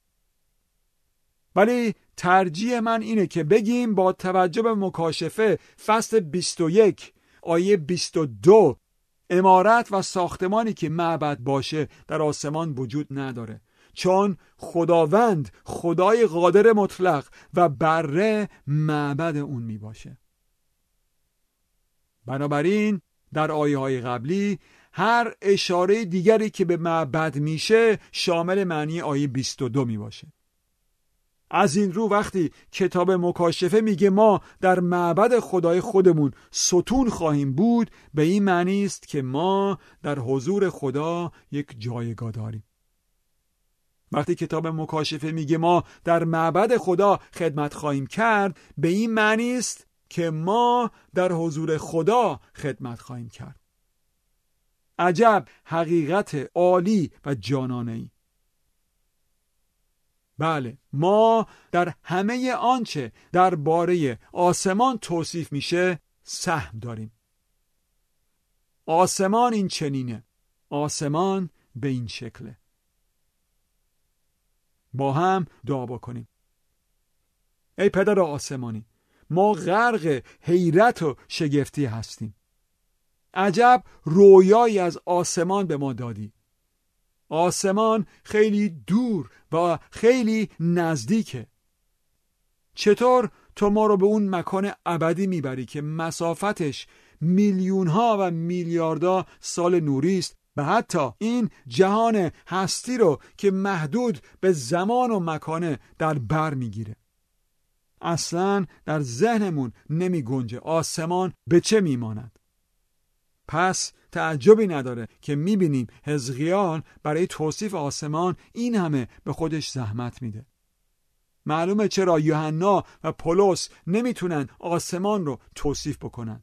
ولی ترجیح من اینه که بگیم با توجه به مکاشفه فصل بیست و یک آیه بیست و دو عمارت و ساختمانی که معبد باشه در آسمان وجود نداره، چون خداوند خدای قادر مطلق و بره معبد اون می باشه. بنابراین در آیه های قبلی هر اشاره دیگری که به معبد میشه شامل معنی آیه بیست و دو می باشه. از این رو وقتی کتاب مکاشفه میگه ما در معبد خدای خودمون ستون خواهیم بود، به این معنی است که ما در حضور خدا یک جایگاه داریم. وقتی کتاب مکاشفه میگه ما در معبد خدا خدمت خواهیم کرد، به این معنی است که ما در حضور خدا خدمت خواهیم کرد. عجب حقیقت عالی و جانانه‌ای. بله، ما در همه آنچه درباره آسمان توصیف میشه سهم داریم. آسمان این چنینه، آسمان به این شکله. با هم دعا بکنیم. ای پدر آسمانی، ما غرق حیرت و شگفتی هستیم. عجب رویایی از آسمان به ما دادی. آسمان خیلی دور و خیلی نزدیکه. چطور تو ما رو به اون مکان ابدی میبری که مسافتش میلیون ها و میلیاردها سال نوری است و حتی این جهان هستی رو که محدود به زمان و مکانه در بر میگیره. اصلا در ذهنمون نمی گنجه آسمان به چه میماند. پس تعجبی نداره که میبینیم حزقیال برای توصیف آسمان این همه به خودش زحمت میده. معلومه چرا یوحنا و پولس نمیتونن آسمان رو توصیف بکنن.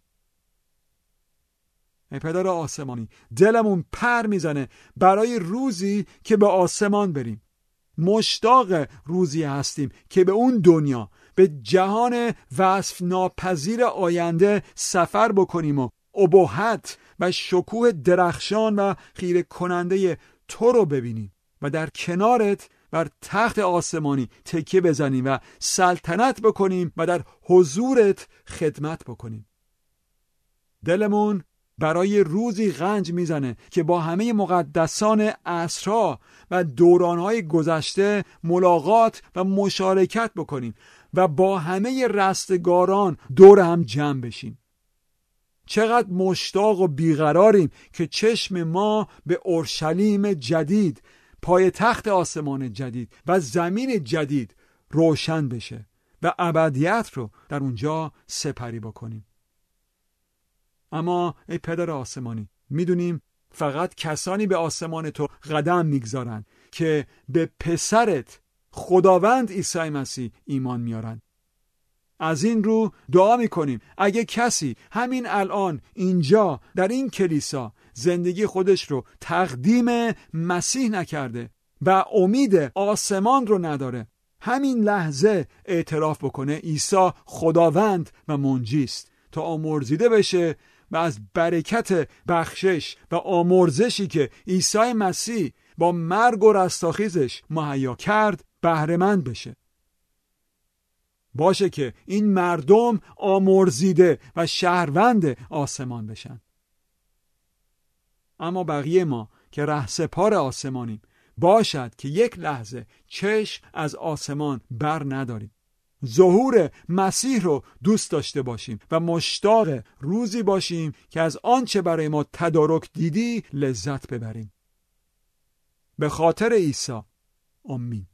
ای پدر آسمانی، دلمون پر میزنه برای روزی که به آسمان بریم. مشتاق روزی هستیم که به اون دنیا، به جهان وصف ناپذیر آینده سفر بکنیم و ابهت و شکوه درخشان و خیره کننده تو رو ببینیم و در کنارت بر تخت آسمانی تکیه بزنیم و سلطنت بکنیم و در حضورت خدمت بکنیم. دلمون برای روزی غنج میزنه که با همه مقدسان عصرها و دورانهای گذشته ملاقات و مشارکت بکنیم و با همه رستگاران دور هم جمع بشیم. چقدر مشتاق و بیقراریم که چشم ما به اورشلیم جدید، پای تخت آسمان جدید و زمین جدید روشن بشه و ابدیت رو در اونجا سپری بکنیم. اما ای پدر آسمانی، میدونیم فقط کسانی به آسمان تو قدم میگذارن که به پسرت خداوند عیسی مسیح ایمان میارن. از این رو دعا میکنیم اگه کسی همین الان اینجا در این کلیسا زندگی خودش رو تقدیم مسیح نکرده و امید آسمان رو نداره، همین لحظه اعتراف بکنه عیسی خداوند و منجی است تا آمرزیده بشه و از برکت بخشش و آمرزشی که عیسی مسیح با مرگ و رستاخیزش مهیا کرد بهره مند بشه. باشه که این مردم آمرزیده و شهروند آسمان بشن. اما بقیه ما که رهسپار آسمانیم باشد که یک لحظه چشم از آسمان بر نداریم. ظهور مسیح رو دوست داشته باشیم و مشتاق روزی باشیم که از آنچه برای ما تدارک دیدی لذت ببریم. به خاطر عیسی، آمین.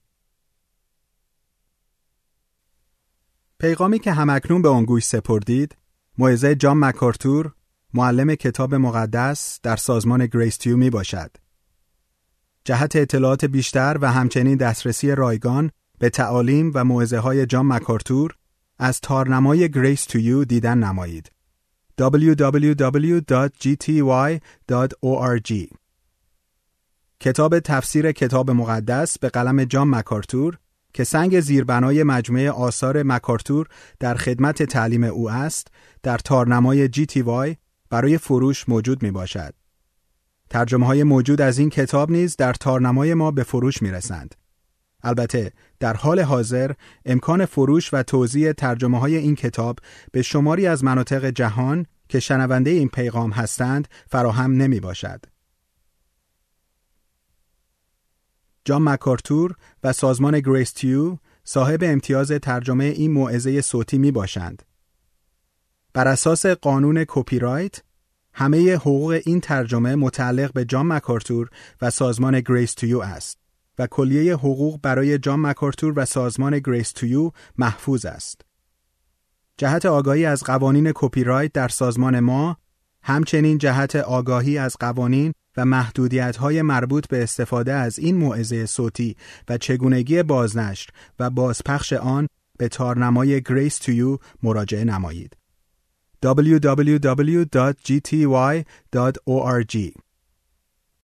پیغامی که همکنون به آن گوش سپردید، موعظه جان مکارتور، معلم کتاب مقدس در سازمان گریس تیو می باشد. جهت اطلاعات بیشتر و همچنین دسترسی رایگان به تعالیم و موعظه های جان مکارتور از تارنمای گریس تو یو دیدن نمایید. دبلیو دبلیو دبلیو دات جی تی وای دات او آر جی. کتاب تفسیر کتاب مقدس به قلم جان مکارتور که سنگ زیربنای مجموعه آثار مکارتور در خدمت تعلیم او است، در تارنمای جی تی وای برای فروش موجود می باشد. ترجمه های موجود از این کتاب نیز در تارنمای ما به فروش می رسند. البته در حال حاضر امکان فروش و توزیع ترجمه های این کتاب به شماری از مناطق جهان که شنونده این پیغام هستند فراهم نمی باشد. جان مکارتور و سازمان گریس تیو صاحب امتیاز ترجمه این موعظه صوتی می باشند. بر اساس قانون کپی رایت، همه حقوق این ترجمه متعلق به جان مکارتور و سازمان گریس تیو است و کلیه حقوق برای جان مکارتور و سازمان گریس تیو محفوظ است. جهت آگاهی از قوانین کپی رایت در سازمان ما، همچنین جهت آگاهی از قوانین و محدودیت‌های مربوط به استفاده از این موعظه صوتی و چگونگی بازنشر و بازپخش آن، به تارنمای گریس تو یو مراجعه نمایید. دبلیو دبلیو دبلیو دات جی تی وای دات او آر جی